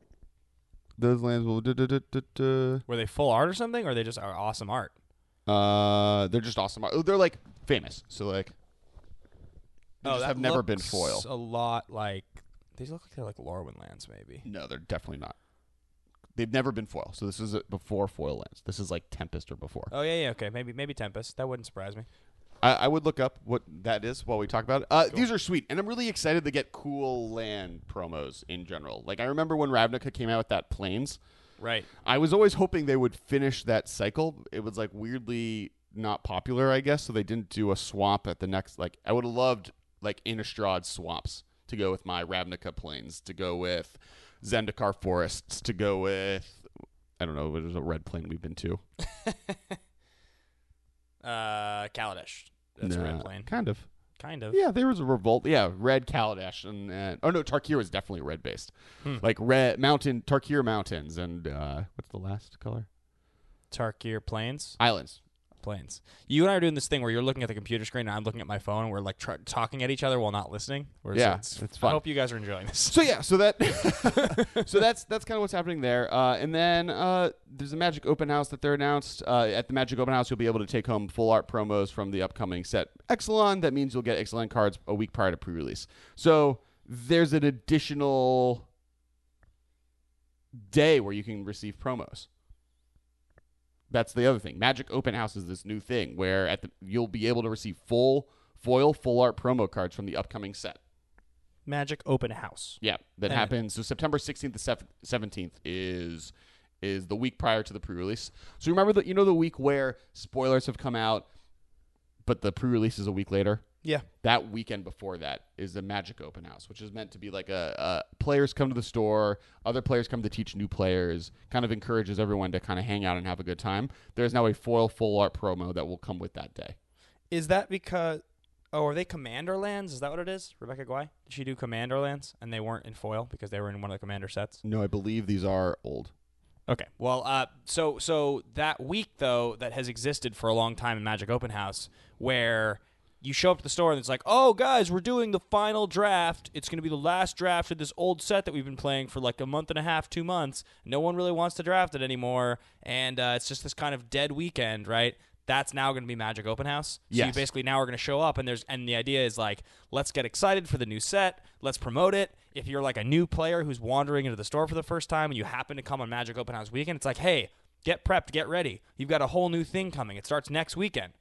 Those lands will... duh, duh, duh, duh, duh. Were they full art or something, or they just are awesome art? Uh, they're just awesome. art. They're like famous. So like, they just that have never been looks foil. A lot like they look like they're like Lorwyn lands, maybe. No, they're definitely not. They've never been foil. So this is uh, before foil lands. This is like Tempest or before. Oh yeah, yeah, okay, maybe maybe Tempest. That wouldn't surprise me. I, I would look up what that is while we talk about it. Uh, Cool. These are sweet, and I'm really excited to get cool land promos in general. Like I remember when Ravnica came out with that Plains. Right. I was always hoping they would finish that cycle. It was like weirdly not popular, I guess, so they didn't do a swap at the next. Like I would have loved like Innistrad swaps to go with my Ravnica Plains, to go with Zendikar Forests, to go with I don't know. There's a red plane we've been to. Uh, Kaladesh. That's a Nah, red plane. kind of. Kind of. Yeah, there was a revolt. Yeah, red Kaladesh and, and oh no, Tarkir was definitely red based. Hmm. Like red mountain, Tarkir mountains, and uh, what's the last color? Tarkir Plains. Islands. Plains. You and I are doing this thing where you're looking at the computer screen and I'm looking at my phone, and we're like tr- talking at each other while not listening. Whereas Yeah, it's, it's fun. I hope you guys are enjoying this. So yeah, so that so that's that's kind of what's happening there. Uh, and then uh, there's a Magic Open House that they're announced. Uh, at the Magic Open House, you'll be able to take home full art promos from the upcoming set Exelon. That means you'll get Exelon cards a week prior to pre-release. So there's an additional day where you can receive promos. That's the other thing. Magic Open House is this new thing where at the, you'll be able to receive full foil, full art promo cards from the upcoming set. Magic Open House. Yeah, that And- happens. So September sixteenth to seventeenth is is the week prior to the pre-release. So remember that you know the week where spoilers have come out, but the pre-release is a week later. Yeah. That weekend before that is the Magic Open House, which is meant to be like a, a players come to the store, other players come to teach new players, kind of encourages everyone to kind of hang out and have a good time. There's now a foil full art promo that will come with that day. Is that because... Oh, are they Commander lands? Is that what it is? Rebecca Guai? Did she do Commander lands and they weren't in foil because they were in one of the Commander sets? No, I believe these are old. Okay. Well, uh, so so that week, though, that has existed for a long time in Magic Open House, where you show up to the store and it's like, oh, guys, we're doing the final draft. It's going to be the last draft of this old set that we've been playing for like a month and a half, two months. No one really wants to draft it anymore, and uh, it's just this kind of dead weekend, right? That's now going to be Magic Open House. So you Yes. basically now are going to show up, and there's and the idea is like, let's get excited for the new set. Let's promote it. If you're like a new player who's wandering into the store for the first time and you happen to come on Magic Open House weekend, it's like, hey, get prepped, get ready. You've got a whole new thing coming. It starts next weekend.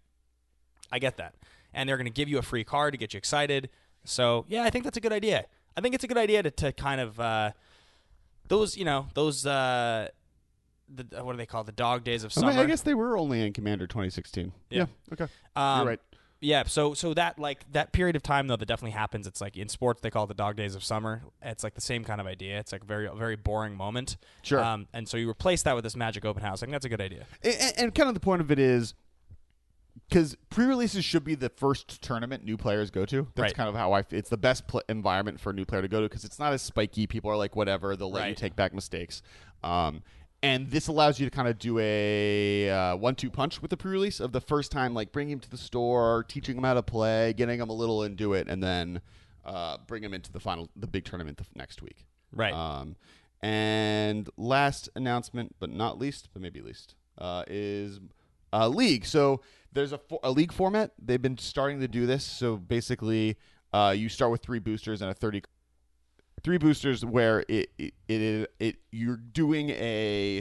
I get that. And they're going to give you a free card to get you excited. So, yeah, I think that's a good idea. I think it's a good idea to, to kind of, uh, those, you know, those, uh, the, what do they call it? The dog days of I, summer. mean, I guess they were only in Commander twenty sixteen. Yeah. Okay. Um, You're right. Yeah, so so that like that period of time though that definitely happens. It's like in sports they call it the dog days of summer. It's like the same kind of idea. It's like a very very boring moment. Sure. Um, and so you replace that with this Magic Open House. I think that's a good idea. And, and kind of the point of it is because pre-releases should be the first tournament new players go to. That's Right. kind of how I. It's the best pl- environment for a new player to go to because it's not as spiky. People are like, whatever. They'll let you Right. take back mistakes. Um, and this allows you to kind of do a uh, one-two punch with the pre-release of the first time, like bring him to the store, teaching him how to play, getting him a little into it, and then uh, bring him into the final, the big tournament the f- next week. Right. Um, and last announcement, but not least, but maybe least. uh, is uh, League. So there's a, fo- a League format. They've been starting to do this. So basically, uh, you start with three boosters and a thirty. Three boosters where it it, it it you're doing a.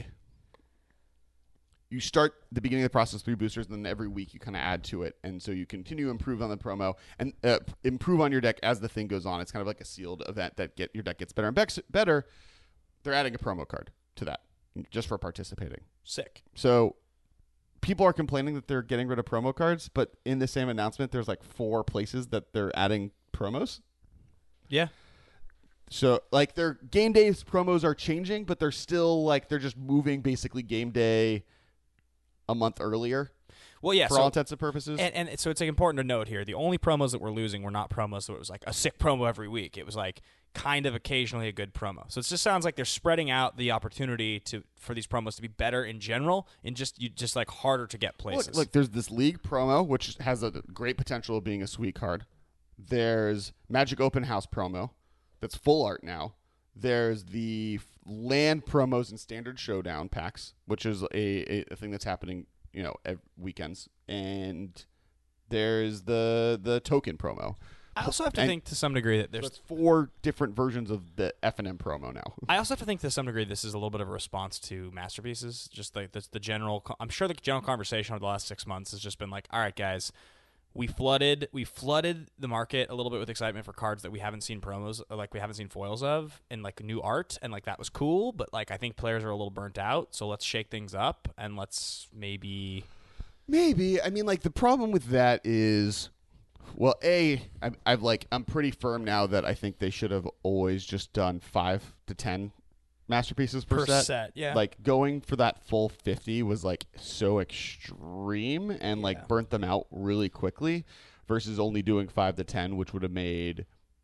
You start the beginning of the process three boosters, and then every week you kind of add to it, and so you continue to improve on the promo and uh, improve on your deck as the thing goes on. It's kind of like a sealed event that get your deck gets better and bex- better. They're adding a promo card to that just for participating. Sick. So people are complaining that they're getting rid of promo cards, but in the same announcement, there's like four places that they're adding promos. Yeah. So, like, their game day promos are changing, but they're still, like, they're just moving basically game day a month earlier. Well, yeah. For so, all intents and purposes. And, and so it's like important to note here, the only promos that we're losing were not promos that it was like a sick promo every week. It was like kind of occasionally a good promo. So it just sounds like they're spreading out the opportunity to for these promos to be better in general and just you just like harder to get places. Look, look, there's this League promo, which has a great potential of being a sweet card. There's Magic Open House promo. That's full art now. There's the land promos and standard showdown packs, which is a, a, a thing that's happening, you know, every weekends. And there's the the token promo. I also have to and think to some degree that so there's it's four different versions of the F and M promo now. I also have to think to some degree this is a little bit of a response to Masterpieces. Just like the, the general, I'm sure the general conversation over the last six months has just been like, all right, guys, we flooded we flooded the market a little bit with excitement for cards that we haven't seen promos, or like we haven't seen foils of, and like new art, and like that was cool. But like I think players are a little burnt out, so let's shake things up and let's maybe Maybe. I mean, like, the problem with that is, well, A, I'm, I've like, I'm pretty firm now that I think they should have always just done five to ten masterpieces per, per set. set. Yeah, Like, going for that full fifty was, like, so extreme and, Yeah. like, burnt them out really quickly versus only doing five to ten, which would have made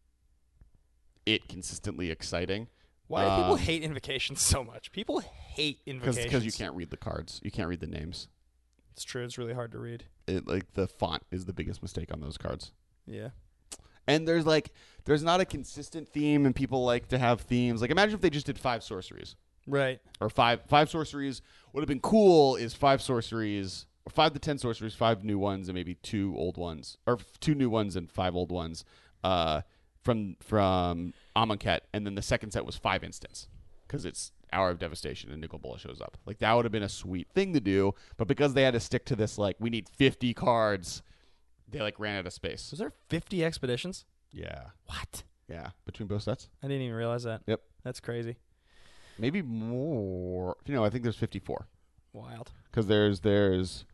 it consistently exciting. why do people Um, hate invocations so much? People hate invocations Because you can't read the cards. You can't read the names. It's true. It's really hard to read. It, like, the font is the biggest mistake on those cards. Yeah. And there's like there's not a consistent theme, and people like to have themes. Like, imagine if they just did five sorceries Right. or five five sorceries. Would have been cool is five sorceries, or five to ten sorceries, five new ones, and maybe two old ones, or f- two new ones and five old ones. Uh, from from Amonkhet, and then the second set was five instants because it's Hour of Devastation and Nicol Bola shows up. Like, that would have been a sweet thing to do, but because they had to stick to this, like, we need fifty cards. They, like, ran out of space. Was there fifty expeditions? Yeah. What? Yeah. Between both sets? I didn't even realize that. Yep. That's crazy. Maybe more. You know, I think there's fifty-four. Wild. Because there's, there's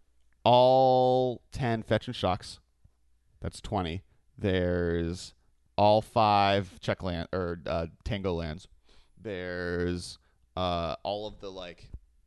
all ten fetch and shocks. That's twenty. There's all five check land, or uh, tango lands. There's uh, all of the, like,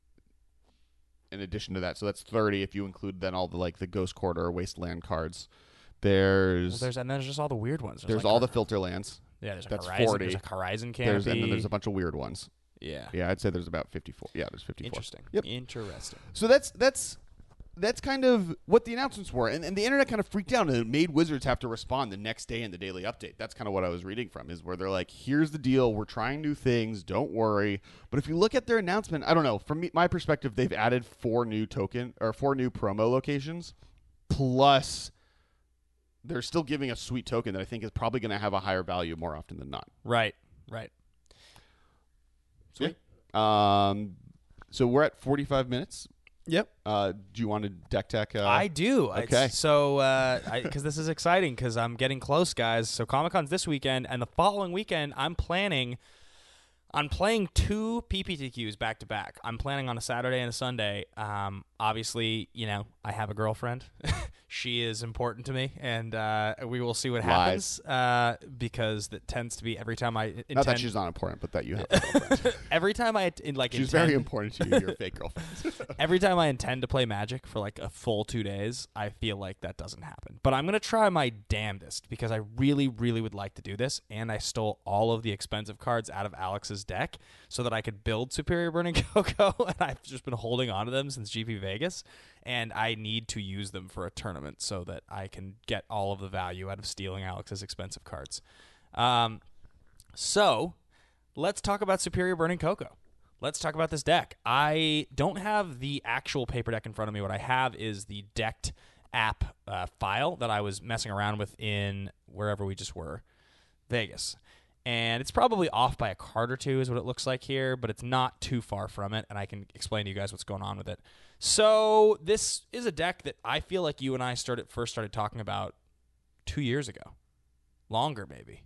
in addition to that. So that's thirty if you include then all the, like, the Ghost Quarter or Wasteland cards. There's Well, there's and there's just all the weird ones. there's like all Hor- the filter lands. yeah. There's a that's horizon. forty. There's a horizon canopy. There's, and then there's a bunch of weird ones. yeah. Yeah, I'd say there's about fifty-four. Yeah, there's fifty-four. Interesting. Yep. Interesting. So that's that's that's kind of what the announcements were, and, and the internet kind of freaked out, and it made Wizards have to respond the next day in the daily update. That's kind of what I was reading from, is where they're like, "Here's the deal: we're trying new things. Don't worry." But if you look at their announcement, I don't know. From me, my perspective, they've added four new token or four new promo locations, plus they're still giving a sweet token that I think is probably going to have a higher value more often than not. Right. Right. Sweet. Yeah. Um. So we're at forty-five minutes. Yep. Uh, do you want to deck tech? Uh, I do. okay. It's- so, uh, because this is exciting, because I'm getting close, guys. So Comic Con's this weekend, and the following weekend, I'm planning on playing two P P T Qs back to back. I'm planning on a Saturday and a Sunday. Um, obviously, you know, I have a girlfriend. She is important to me, and uh, we will see what Lies. happens. Uh, because that tends to be every time I intend. Not that she's not important, but that you have a girlfriend. every time I in, like She's intend, very important to you. You're a fake girlfriend. Every time I intend to play Magic for like a full two days, I feel like that doesn't happen. But I'm going to try my damnedest because I really, really would like to do this. And I stole all of the expensive cards out of Alex's deck so that I could build Superior Burning Cocoa. And I've just been holding on to them since G P Vegas. And I need to use them for a tournament so that I can get all of the value out of stealing Alex's expensive cards. Um, so let's talk about Superior Burning Cocoa. let's talk about this deck. I don't have the actual paper deck in front of me. What I have is the decked app uh, file that I was messing around with in wherever we just were, Vegas. And it's probably off by a card or two is what it looks like here, but it's not too far from it, and I can explain to you guys what's going on with it. So this is a deck that I feel like you and I started first started talking about two years ago. Longer, maybe.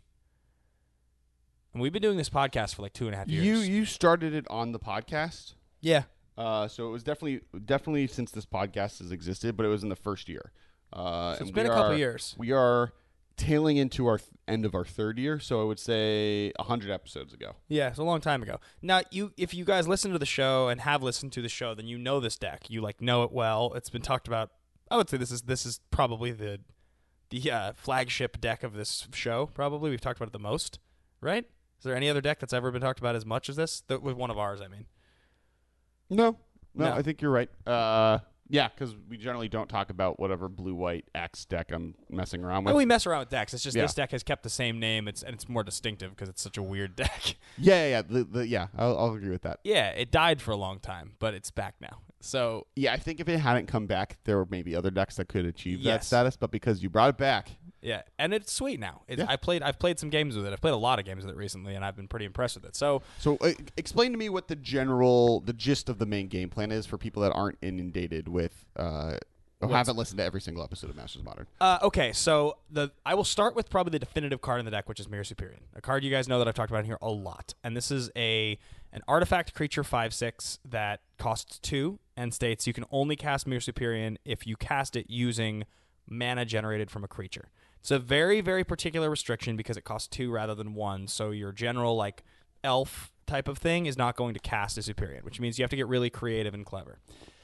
And we've been doing this podcast for like two and a half years. You you started it on the podcast? Yeah. Uh, so it was definitely definitely since this podcast has existed, but it was in the first year. Uh, So it's and been we a couple are- years. We are tailing into our th- end of our third year, so I would say one hundred episodes ago. Yeah, it's a long time ago. Now, you, if you guys listen to the show and have listened to the show, then you know this deck. You like know it well. It's been talked about. I would say this is this is probably the the uh, flagship deck of this show. Probably we've talked about it the most, right? Is there any other deck that's ever been talked about as much as this? The, with one of ours, I mean. No, no, No. I think you're right. Uh, yeah, because we generally don't talk about whatever blue-white X deck I'm messing around with. And we mess around with decks. It's just Yeah. this deck has kept the same name. It's and it's more distinctive because it's such a weird deck. yeah, yeah, yeah, the, the, yeah. I'll, I'll agree with that. Yeah, it died for a long time, but it's back now. So Yeah, I think if it hadn't come back, there were maybe other decks that could achieve that Yes. status. But because you brought it back, yeah, and it's sweet now. It's, Yeah. I played. I've played some games with it. I've played a lot of games with it recently, and I've been pretty impressed with it. So so uh, explain to me what the general, the gist of the main game plan is for people that aren't inundated with, uh, or What's- haven't listened to every single episode of Masters Modern. Uh, okay, so the I will start with probably the definitive card in the deck, which is Mirror Superior, a card you guys know that I've talked about in here a lot. And this is a an artifact creature five six that costs two and states you can only cast Mirror Superior if you cast it using mana generated from a creature. It's a very, very particular restriction because it costs two rather than one. So your general like elf type of thing is not going to cast a Superior, which means you have to get really creative and clever.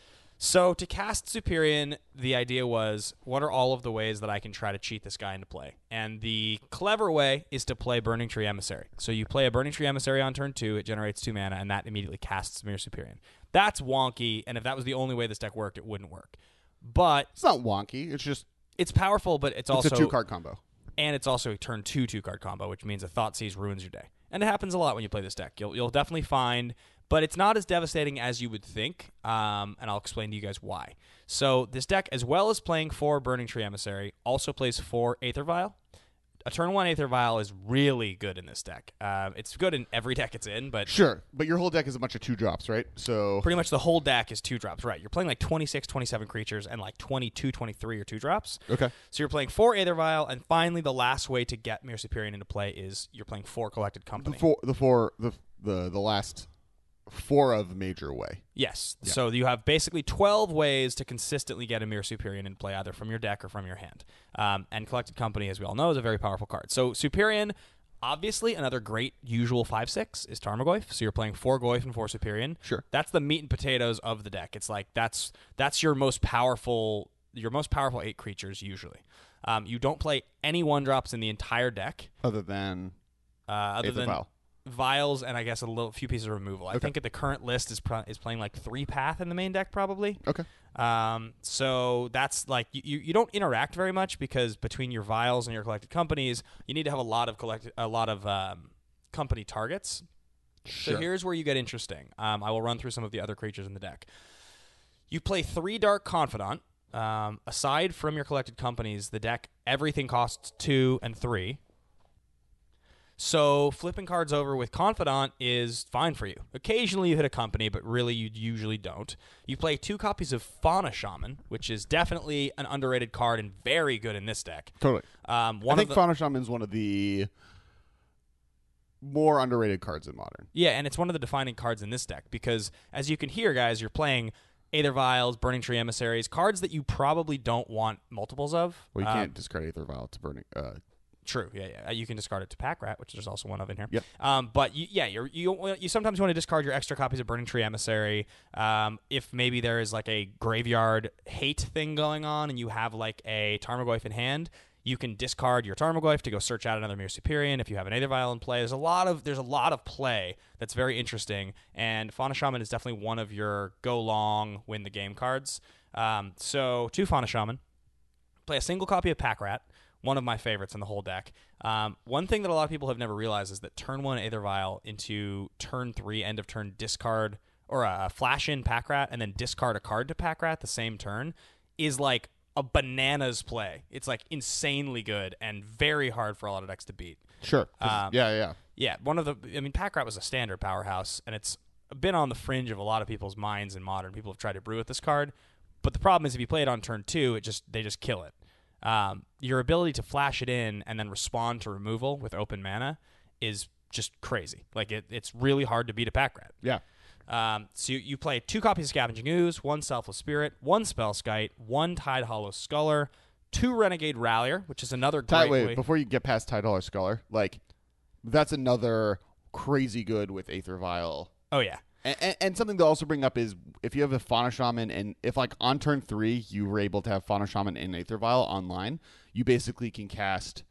So to cast Superior, the idea was, what are all of the ways that I can try to cheat this guy into play? And the clever way is to play Burning Tree Emissary. So you play a Burning Tree Emissary on turn two, it generates two mana, and that immediately casts Mirror Superior. That's wonky, and if that was the only way this deck worked, it wouldn't work. But It's not wonky. It's just it's powerful, but it's also it's a two-card combo. and it's also a turn two two card combo, which means a Thought Seize ruins your day. And it happens a lot when you play this deck. You'll you'll definitely find, but it's not as devastating as you would think. Um, and I'll explain to you guys why. So this deck, as well as playing four Burning Tree Emissary, also plays four Aether Vial. A turn one Aether Vial is really good in this deck. Uh, it's good in every deck it's in, but Sure, but your whole deck is a bunch of two drops, right? So pretty much the whole deck is two drops, right? You're playing like twenty-six, twenty-seven creatures and like twenty-two, twenty-three or two drops. okay, So you're playing four Aether Vial, and finally the last way to get Mirror Superior into play is you're playing four Collected the Company. four, the four, the the the last four of major way. Yes. Yeah. So you have basically twelve ways to consistently get a Mirror Superior in play, either from your deck or from your hand. Um, and Collected Company, as we all know, is a very powerful card. So Superior, obviously, another great usual five six is Tarmogoyf. So you're playing four Goyf and four Superior. Sure. That's the meat and potatoes of the deck. It's like that's that's your most powerful your most powerful eight creatures usually. Um, you don't play any one drops in the entire deck, Other than uh, other Aether than Vial. vials and I guess a little few pieces of removal. I Okay. think at the current list is pro- is playing like three path in the main deck probably. Okay. Um, so that's like you, you, you don't interact very much because between your vials and your collected companies, you need to have a lot of collected a lot of um, company targets. Sure. So here's where you get interesting. Um, I will run through some of the other creatures in the deck. You play three Dark Confidant. Um, aside from your collected companies, the deck everything costs two and three. So flipping cards over with Confidant is fine for you. Occasionally you hit a company, but really you usually don't. You play two copies of Fauna Shaman, which is definitely an underrated card and very good in this deck. Totally. Um, one I think of the, Fauna Shaman is one of the more underrated cards in Modern. yeah, and it's one of the defining cards in this deck because, as you can hear, guys, you're playing Aether Vials, Burning Tree Emissaries, cards that you probably don't want multiples of. Well, you Um, can't discard Aether Vial to burning. Uh, True. Yeah, yeah. Uh, You can discard it to Pack Rat, which there's also one of in here. Yep. Um, but you, yeah, you're, you you sometimes want to discard your extra copies of Burning Tree Emissary. Um, if maybe there is like a graveyard hate thing going on, and you have like a Tarmogoyf in hand, you can discard your Tarmogoyf to go search out another Mirror Superior. If you have an Aether Vial in play, there's a lot of there's a lot of play that's very interesting. And Fauna Shaman is definitely one of your go long, win the game cards. Um, so two Fauna Shaman, play a single copy of Pack Rat. one of my favorites in the whole deck. Um, one thing that a lot of people have never realized is that turn one Aether Vial into turn three end of turn discard or a flash in Pack Rat and then discard a card to Pack Rat the same turn is like a bananas play. It's like insanely good and very hard for a lot of decks to beat. Sure. Um, yeah, yeah. Yeah, one of the I mean Pack Rat was a standard powerhouse and it's been on the fringe of a lot of people's minds in Modern. People have tried to brew with this card, but the problem is if you play it on turn two, it just they just kill it. Um, your ability to flash it in and then respond to removal with open mana is just crazy. Like it, it's really hard to beat a Pack Rat. Yeah. Um, so you, you play two copies of Scavenging Ooze, one Selfless Spirit, one Spellskite, one Tide Hollow Sculler, two Renegade Rallier, which is another great Tide, wait, way. before you get past Tide Hollow Sculler, like that's another crazy good with Aether Vial. Oh yeah. And, and, and something to also bring up is if you have a Fauna Shaman and if like on turn three you were able to have Fauna Shaman and Aether Vial online, you basically can cast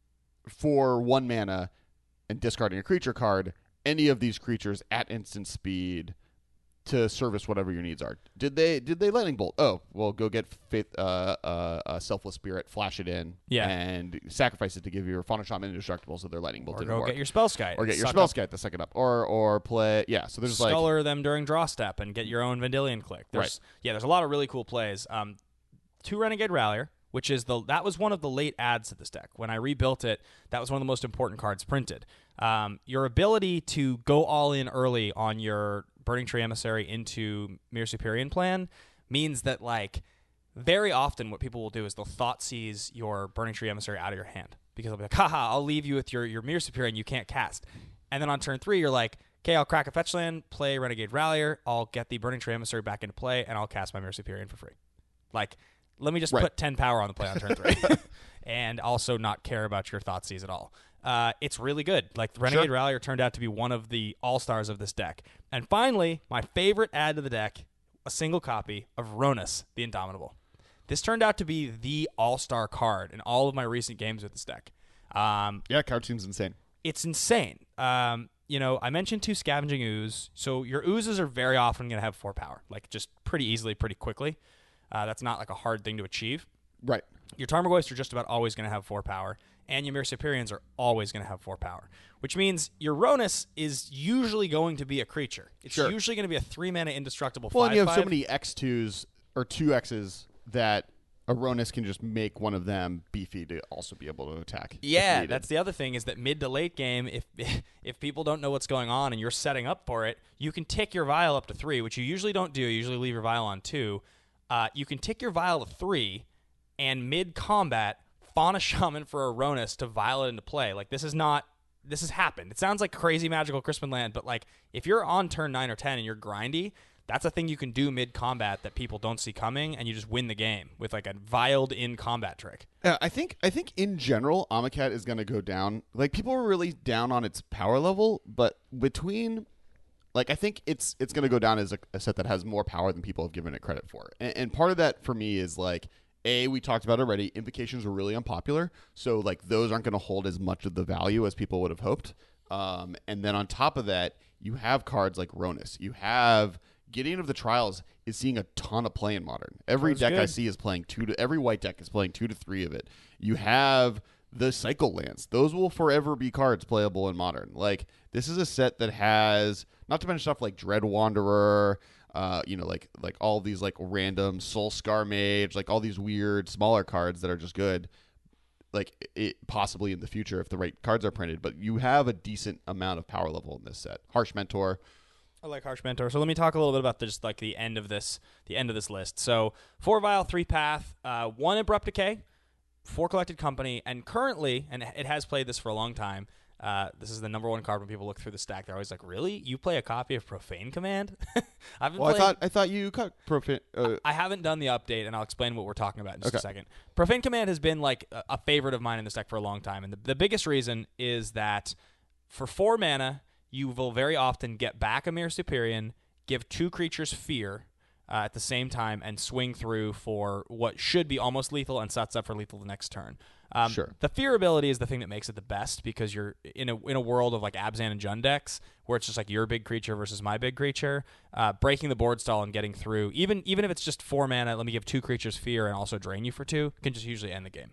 for one mana and discarding a creature card any of these creatures at instant speed to service whatever your needs are. Did they did they Lightning Bolt? Oh, well, go get faith, uh, uh, uh, Selfless Spirit, flash it in, Yeah. and sacrifice it to give your Fauna Shaman indestructible so their Lightning Bolt Or didn't go work. get your Spellskite. or get your Suck spell up skite the second up, or or play yeah. So there's like Sculler them during draw step and get your own Vendilion Click. There's, Right. Yeah, there's a lot of really cool plays. Um, two Renegade Rallier, which is the that was one of the late adds to this deck. When I rebuilt it, that was one of the most important cards printed. Um, your ability to go all in early on your Burning Tree Emissary into Mir Superior plan means that like very often what people will do is they'll thought seize your Burning Tree Emissary out of your hand because they'll be like, haha, I'll leave you with your, your Mir Superior and you can't cast. And then on turn three, you're like, okay, I'll crack a fetch land, play Renegade Rallier, I'll get the Burning Tree Emissary back into play, and I'll cast my Mir Superior for free. Like, let me just Right. put ten power on the play on turn three. And also not care about your Thoughtseize at all. Uh, it's really good. Like, Renegade Sure. Rallier turned out to be one of the all-stars of this deck. And finally, my favorite add to the deck, a single copy of Ronus, the Indomitable. This turned out to be the all-star card in all of my recent games with this deck. Um, yeah, card seems insane. it's insane. Um, you know, I mentioned two Scavenging Ooze. So your oozes are very often going to have four power, like just pretty easily, pretty quickly. Uh, that's not like a hard thing to achieve. Right. Your Tarmogoyfs are just about always going to have four power, and your Mir Superiors are always going to have four power, which means your Ronus is usually going to be a creature. It's Sure. usually going to be a three mana indestructible Well, five and you have so five. many X twos or two X's that Aronis can just make one of them beefy to also be able to attack. if Yeah, needed. that's the other thing is that mid to late game, if if people don't know what's going on and you're setting up for it, you can tick your vial up to three, which you usually don't do. You usually leave your vial on two. Uh, you can tick your vial to three, and mid combat, Fauna Shaman for Aronis to vial it into play. Like this is not. This has happened. It sounds like crazy magical Crispin land, but like if you're on turn nine or ten and you're grindy, that's a thing you can do mid combat that people don't see coming, and you just win the game with like a vialed in combat trick. Yeah, I think I think in general, Amacat is going to go down. Like people were really down on its power level, but between, like I think it's it's going to go down as a, a set that has more power than people have given it credit for. And, and part of that for me is like, A, we talked about already, invocations were really unpopular, so like those aren't going to hold as much of the value as people would have hoped. Um, and then on top of that, you have cards like Ronus. You have Gideon of the Trials is seeing a ton of play in Modern. Every That's deck I good. see is playing two to every white deck is playing two to three of it. You have the Cycle Lands; those will forever be cards playable in Modern. Like this is a set that has not to mention stuff like Dread Wanderer, uh, you know, like like all these like random Soul Scar Mage, like all these weird smaller cards that are just good. Like it possibly in the future if the right cards are printed, but you have a decent amount of power level in this set. Harsh Mentor. I like Harsh Mentor. So let me talk a little bit about the, just like the end of this, the end of this list. So four vial, three path, uh, one abrupt decay, four collected company, and currently, and it has played this for a long time. Uh, this is the number one card when people look through the stack. They're always like, "Really? You play a copy of Profane Command?" I've been Well, I playing- thought I thought you cut profit. Uh, I haven't done the update, and I'll explain what we're talking about in just a Okay. second. Profane Command has been like a, a favorite of mine in this deck for a long time, and the, the biggest reason is that for four mana, you will very often get back a Mir Superior, give two creatures fear uh, at the same time, and swing through for what should be almost lethal and sets up for lethal the next turn. Um, Sure. The fear ability is the thing that makes it the best because you're in a in a world of like Abzan and Jund decks where it's just like your big creature versus my big creature. Uh, breaking the board stall and getting through, even even if it's just four mana, let me give two creatures fear and also drain you for two, can just usually end the game.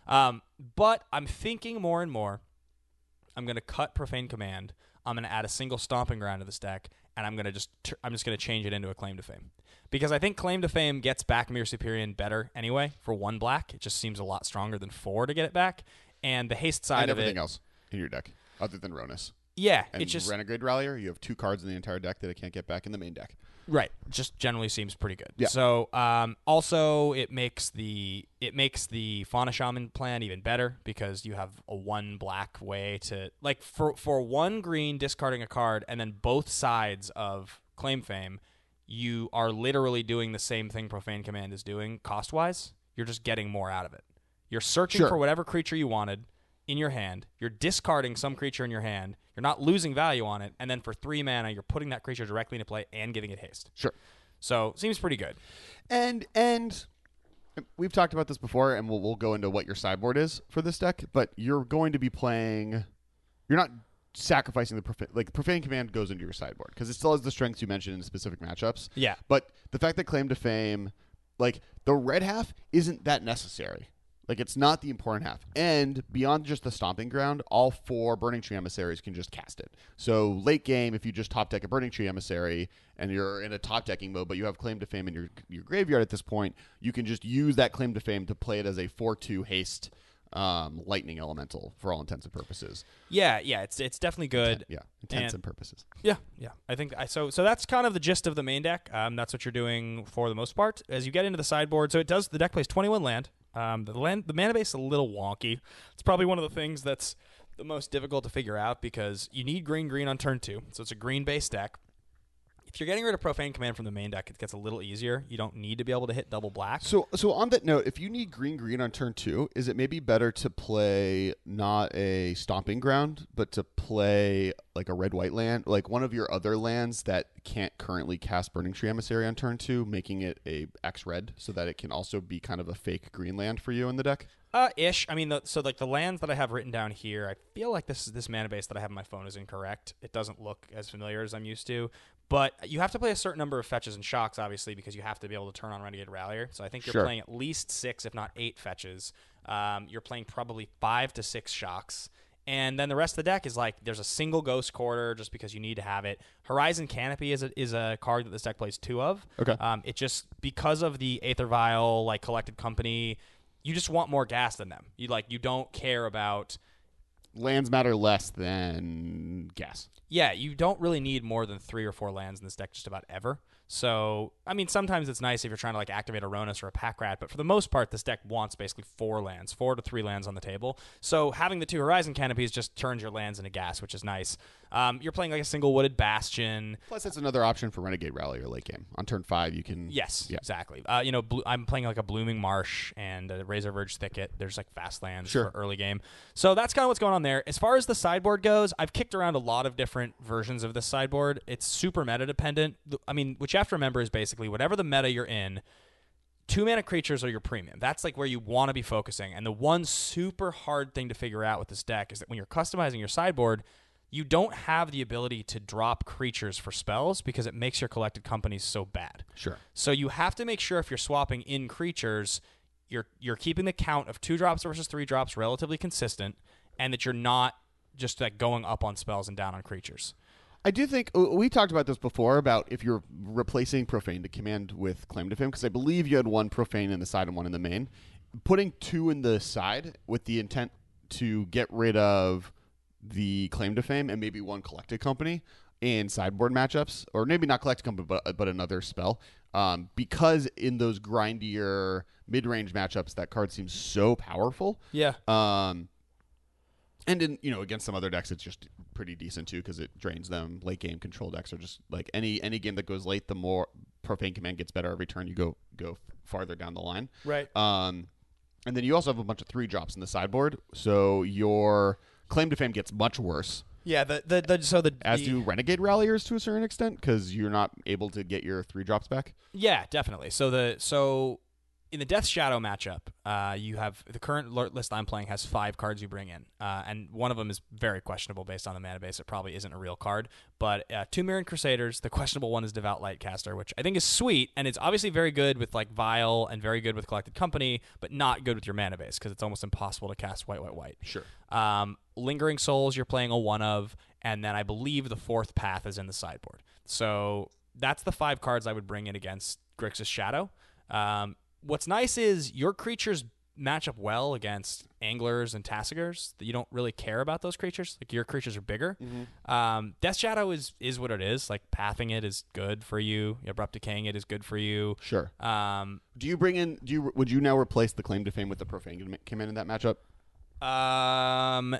Um, but I'm thinking more and more. I'm going to cut Profane Command. I'm going to add a single Stomping Ground to this deck, and I'm going to just t- I'm just going to change it into a Claim to Fame, because I think Claim to Fame gets back Mirror Superior better anyway. For one black, it just seems a lot stronger than four to get it back, and the haste side and of it. everything else in your deck other than Ronus. Yeah, And it's just Renegade Rallier, you have two cards in the entire deck that it can't get back in the main deck. right. Just generally seems pretty good. Yeah. So um, also it makes the it makes the Fauna Shaman plan even better, because you have a one black way to like for for one green discarding a card and then both sides of Claim Fame, you are literally doing the same thing Profane Command is doing cost wise. You're just getting more out of it. You're searching Sure. for whatever creature you wanted in your hand. You're discarding some creature in your hand. You're not losing value on it. And then for three mana, you're putting that creature directly into play and giving it haste. Sure. So seems pretty good. And and we've talked about this before, and we'll we'll go into what your sideboard is for this deck. But you're going to be playing. You're not sacrificing the profane, like Profane Command goes into your sideboard because it still has the strengths you mentioned in specific matchups. Yeah. But the fact that Claim to Fame, like the red half, isn't that necessary. Like, it's not the important half. And beyond just the Stomping Ground, all four Burning Tree Emissaries can just cast it. So late game, if you just top deck a Burning Tree Emissary and you're in a top decking mode, but you have Claim to Fame in your your graveyard at this point, you can just use that Claim to Fame to play it as a four two haste um, lightning elemental for all intents and purposes. Yeah, yeah, it's it's definitely good. Intent, yeah, intents And- and purposes. Yeah, yeah. I think I so so that's kind of the gist of the main deck. Um, that's what you're doing for the most part. As you get into the sideboard, so it does the deck plays twenty-one land. Um, the land the mana base is a little wonky. It's probably one of the things that's the most difficult to figure out because you need green green on turn two. So it's a green base deck. If you're getting rid of Profane Command from the main deck, it gets a little easier. You don't need to be able to hit double black. So, so on that note, if you need green green on turn two, is it maybe better to play not a Stomping Ground, but to play like a red white land, like one of your other lands that can't currently cast Burning Tree Emissary on turn two, making it a X red, so that it can also be kind of a fake green land for you in the deck? Uh, ish. I mean, the, so like the lands that I have written down here, I feel like this this mana base that I have on my phone is incorrect. It doesn't look as familiar as I'm used to. But you have to play a certain number of fetches and shocks, obviously, because you have to be able to turn on Renegade Rallier. So I think you're Sure. playing at least six, if not eight fetches. Um, you're playing probably five to six shocks. And then the rest of the deck is like there's a single Ghost Quarter just because you need to have it. Horizon Canopy is a, is a card that this deck plays two of. Okay. Um, it just, because of the Aether Vial, like, collected company, you just want more gas than them. You like you don't care about... Lands matter less than gas. Yeah, you don't really need more than three or four lands in this deck just about ever. So, I mean, sometimes it's nice if you're trying to like activate a Ronus or a Pack Rat, but for the most part, this deck wants basically four lands, four to three lands on the table. So having the two Horizon Canopies just turns your lands into gas, which is nice. Um, you're playing like a single Wooded Bastion. Plus, that's another option for Renegade Rallier late game. On turn five, you can... Yes, Yeah. exactly. Uh, you know, blo- I'm playing like a Blooming Marsh and a Razor Verge Thicket. There's like fast lands Sure. for early game. So that's kind of what's going on there. As far as the sideboard goes, I've kicked around a lot of different versions of this sideboard. It's super meta dependent. I mean, what you have to remember is basically whatever the meta you're in, two mana creatures are your premium. That's like where you want to be focusing. And the one super hard thing to figure out with this deck is that when you're customizing your sideboard, you don't have the ability to drop creatures for spells because it makes your collected companies so bad. Sure. So you have to make sure if you're swapping in creatures, you're you're keeping the count of two drops versus three drops relatively consistent, and that you're not just like going up on spells and down on creatures. I do think uh, we talked about this before about if you're replacing Profane to Command with Claim to Fame, because I believe you had one Profane in the side and one in the main. Putting two in the side with the intent to get rid of the Claim to Fame and maybe one Collected Company in sideboard matchups, or maybe not Collected Company, but, but another spell, um, because in those grindier mid-range matchups, that card seems so powerful. Yeah. Um, and in you know against some other decks, it's just pretty decent too because it drains them. Late game control decks are just like any any game that goes late, the more Profane Command gets better every turn. You go go farther down the line. Right. Um, and then you also have a bunch of three drops in the sideboard, so your Claim to Fame gets much worse. Yeah. The the, the so the As the, do Renegade Ralliers to a certain extent because you're not able to get your three drops back. Yeah, definitely. So the so in the Death Shadow matchup, uh, you have the current list I'm playing has five cards you bring in, uh, and one of them is very questionable based on the mana base. It probably isn't a real card, but uh, two Mirran Crusaders. The questionable one is Devout Lightcaster, which I think is sweet, and it's obviously very good with like Vial and very good with Collected Company, but not good with your mana base because it's almost impossible to cast white, white, white. Sure. Um, Lingering Souls, you're playing a one of, and then I believe the fourth path is in the sideboard. So that's the five cards I would bring in against Grixis Shadow. Um, What's nice is your creatures match up well against anglers and tassigers. You don't really care about those creatures. Like your creatures are bigger. Mm-hmm. Um, Death Shadow is is what it is. Like pathing it is good for you. Abrupt Decaying it is good for you. Sure. Um, do you bring in? Do you would you now replace the Claim to Fame with the Profane Command in that matchup? Um,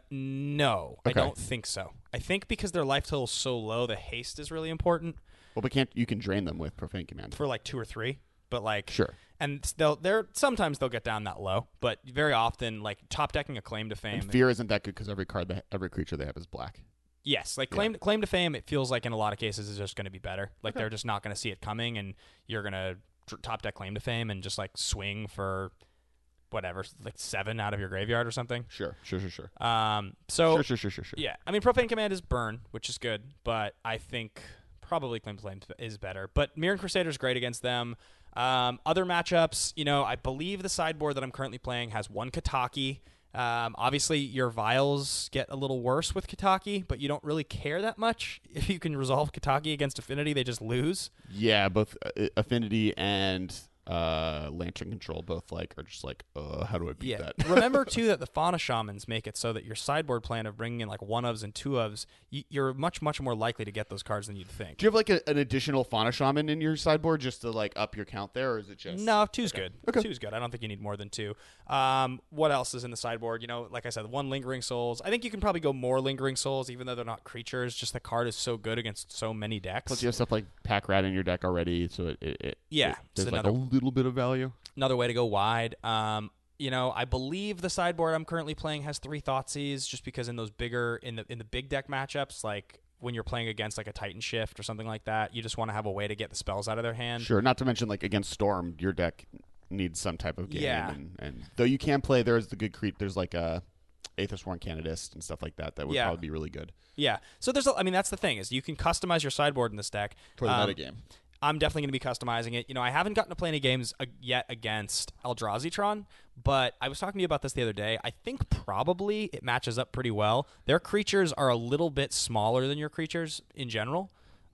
no, Okay. I don't think so. I think because their life total is so low, the haste is really important. Well, but can't you can drain them with Profane Command for like two or three? But like sure. And they'll they're sometimes they'll get down that low, but very often like top decking a Claim to Fame. And Fear isn't that good because every card that every creature they have is black. Yes, like claim yeah. claim to Fame. It feels like in a lot of cases is just going to be better. Like okay. they're just not going to see it coming, and you're going to top deck Claim to Fame and just like swing for whatever, like seven out of your graveyard or something. Sure, sure, sure, sure. Um, so sure, sure, sure, sure, sure. Yeah, I mean Profane Command is burn, which is good, but I think probably Claim to Fame is better. But Mirran Crusader is great against them. Um, other matchups, you know, I believe the sideboard that I'm currently playing has one Kataki. Um, obviously, your Vials get a little worse with Kataki, but you don't really care that much. If you can resolve Kataki against Affinity, they just lose. Yeah, both uh, Affinity and uh, Lantern Control both like are just like, uh, how do I beat yeah. that? Remember, too, that the Fauna Shamans make it so that your sideboard plan of bringing in like one-ofs and two-ofs, you're much, much more likely to get those cards than you'd think. Do you have like a, an additional Fauna Shaman in your sideboard just to like up your count there, or is it just... No, two's okay. good. Okay. Two's good. I don't think you need more than two. Um, what else is in the sideboard? You know, like I said, one Lingering Souls. I think you can probably go more Lingering Souls, even though they're not creatures. Just the card is so good against so many decks. Plus you have stuff like Pack Rat in your deck already, so it... it, it yeah. It, there's like another, a little bit of value. Another way to go wide. Um, you know, I believe the sideboard I'm currently playing has three Thoughtseize, just because in those bigger, in the in the big deck matchups, like when you're playing against like a Titan Shift or something like that, you just want to have a way to get the spells out of their hand. Sure, not to mention like against Storm, your deck needs some type of game. Yeah. And, and though you can play, there's the good cre- there's like a Aethersworn Canonist and stuff like that that would yeah. probably be really good. Yeah. So there's, a, I mean, that's the thing is you can customize your sideboard in this deck for the um, metagame. I'm definitely going to be customizing it. You know, I haven't gotten to play any games uh, yet against Eldrazi-Tron, but I was talking to you about this the other day. I think probably it matches up pretty well. Their creatures are a little bit smaller than your creatures in general.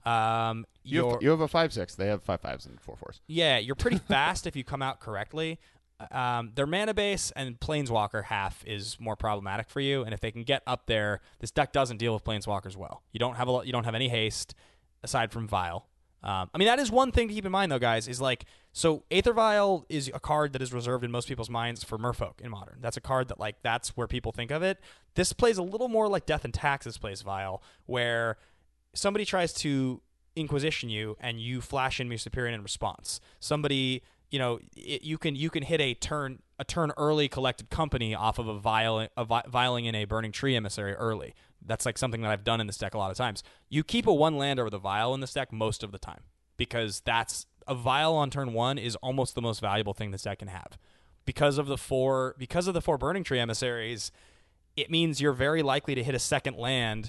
Um, you, have, you have a five six. They have five fives and four fours. Yeah, you're pretty fast if you come out correctly. Um, their mana base and Planeswalker half is more problematic for you, and if they can get up there, this deck doesn't deal with Planeswalkers well. You don't have a lot, you don't have any haste aside from Vial. Um, I mean, that is one thing to keep in mind, though, guys, is like, so Aether Vial is a card that is reserved in most people's minds for Merfolk in Modern. That's a card that, like, that's where people think of it. This plays a little more like Death and Taxes plays Vial, where somebody tries to Inquisition you and you flash in Mere Superior in response. Somebody, you know, it, you can you can hit a turn a turn early Collected Company off of a vial a vi- vialing in a Burning Tree Emissary early. That's like something that I've done in this deck a lot of times. You keep a one lander with a Vial in this deck most of the time because that's a Vial on turn one is almost the most valuable thing this deck can have. Because of the four because of the four Burning Tree Emissaries, it means you're very likely to hit a second land,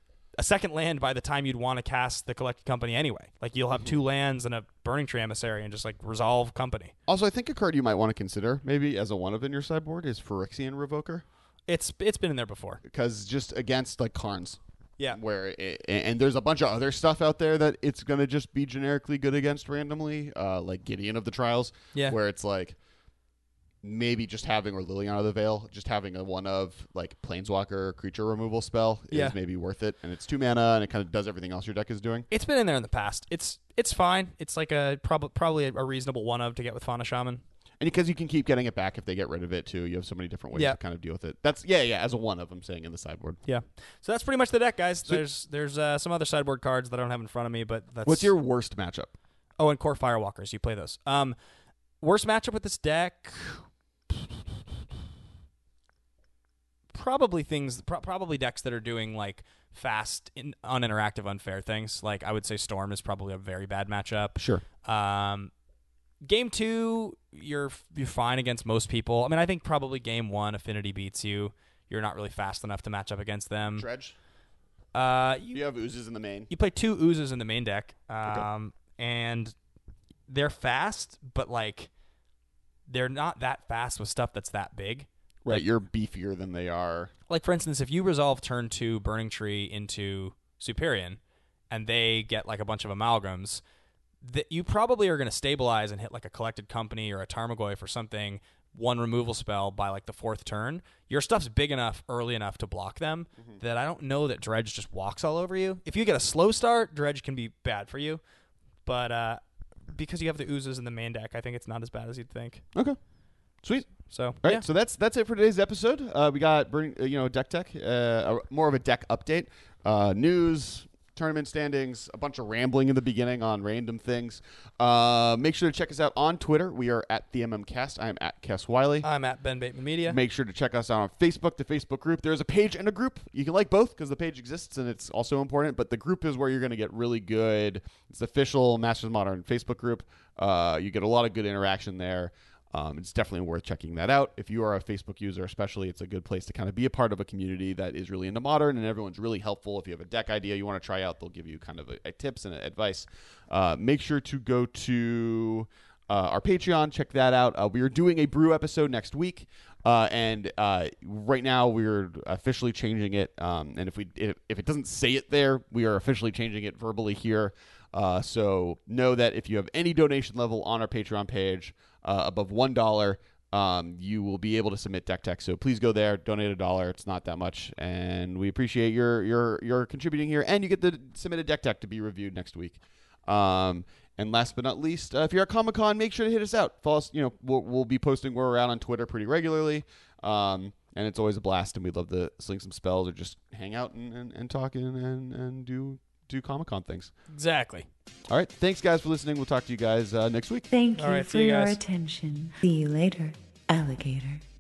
a second land by the time you'd want to cast the Collected Company anyway. Like you'll have two lands and a Burning Tree Emissary and just like resolve Company. Also, I think a card you might want to consider maybe as a one of in your sideboard is Phyrexian Revoker. It's it's been in there before because just against like Karns, yeah. Where it, and there's a bunch of other stuff out there that it's gonna just be generically good against randomly, uh, like Gideon of the Trials, yeah. Where it's like maybe just having or Liliana of the Veil, just having a one of like Planeswalker creature removal spell yeah. is maybe worth it, and it's two mana and it kind of does everything else your deck is doing. It's been in there in the past. It's it's fine. It's like a prob- probably a reasonable one of to get with Fauna Shaman. And because you can keep getting it back if they get rid of it too, you have so many different ways yeah. to kind of deal with it. That's yeah, yeah. As a one of them, saying in the sideboard. Yeah. So that's pretty much the deck, guys. So there's there's uh, some other sideboard cards that I don't have in front of me, but that's. What's your worst matchup? Oh, and Core Firewalkers. You play those. Um, worst matchup with this deck. Probably things. Pro- probably decks that are doing like fast, in, uninteractive, unfair things. Like I would say, Storm is probably a very bad matchup. Sure. Um. game two, you're you're fine against most people. I mean, I think probably game one, Affinity beats you. You're not really fast enough to match up against them. Dredge? Uh, you, You have oozes in the main. you play two oozes in the main deck, um, Okay. and they're fast, but like they're not that fast with stuff that's that big. Right, Like- you're beefier than they are. Like, for instance, if you resolve turn two Burning Tree into Superior, and they get like a bunch of amalgams, that you probably are going to stabilize and hit like a Collected Company or a Tarmogoyf or something, one removal spell by like the fourth turn. Your stuff's big enough early enough to block them Mm-hmm. that I don't know that Dredge just walks all over you. If you get a slow start, Dredge can be bad for you, but uh, because you have the oozes in the main deck, I think it's not as bad as you'd think. Okay. Sweet. So All right, yeah. so that's that's it for today's episode. Uh, we got burning, uh, you know, deck tech, uh, a, more of a deck update, uh, news, tournament standings, a bunch of rambling in the beginning on random things. Uh, make sure to check us out on Twitter. We are at the MMCast. I am at Kess Wiley. I'm at Ben Bateman Media. Make sure to check us out on Facebook, the Facebook group. There's a page and a group. You can like both because the page exists and it's also important, but the group is where you're going to get really good. It's the official Masters of Modern Facebook group. Uh, you get a lot of good interaction there. Um, it's definitely worth checking that out. If you are a Facebook user, especially, it's a good place to kind of be a part of a community that is really into Modern, and everyone's really helpful. If you have a deck idea you want to try out, they'll give you kind of a, a tips and advice. Uh, make sure to go to uh, our Patreon, check that out. Uh, we are doing a brew episode next week, uh, and uh, right now we're officially changing it. Um, and if we if, if it doesn't say it there, we are officially changing it verbally here. Uh, so know that if you have any donation level on our Patreon page uh, above one dollar, um, you will be able to submit deck tech. So please go there, donate a dollar. It's not that much, and we appreciate your your your contributing here. And you get the submitted deck tech to be reviewed next week. Um, and last but not least, uh, if you're at Comic-Con, make sure to hit us out. Follow us. You know, we'll, we'll be posting where we're at on Twitter pretty regularly. Um, and it's always a blast, and we'd love to sling some spells or just hang out and, and, and talk and, and, and do do Comic-Con things. Exactly. All right. Thanks, guys, for listening. We'll talk to you guys uh, next week. Thank you All right, for see you your guys. attention. See you later, alligator.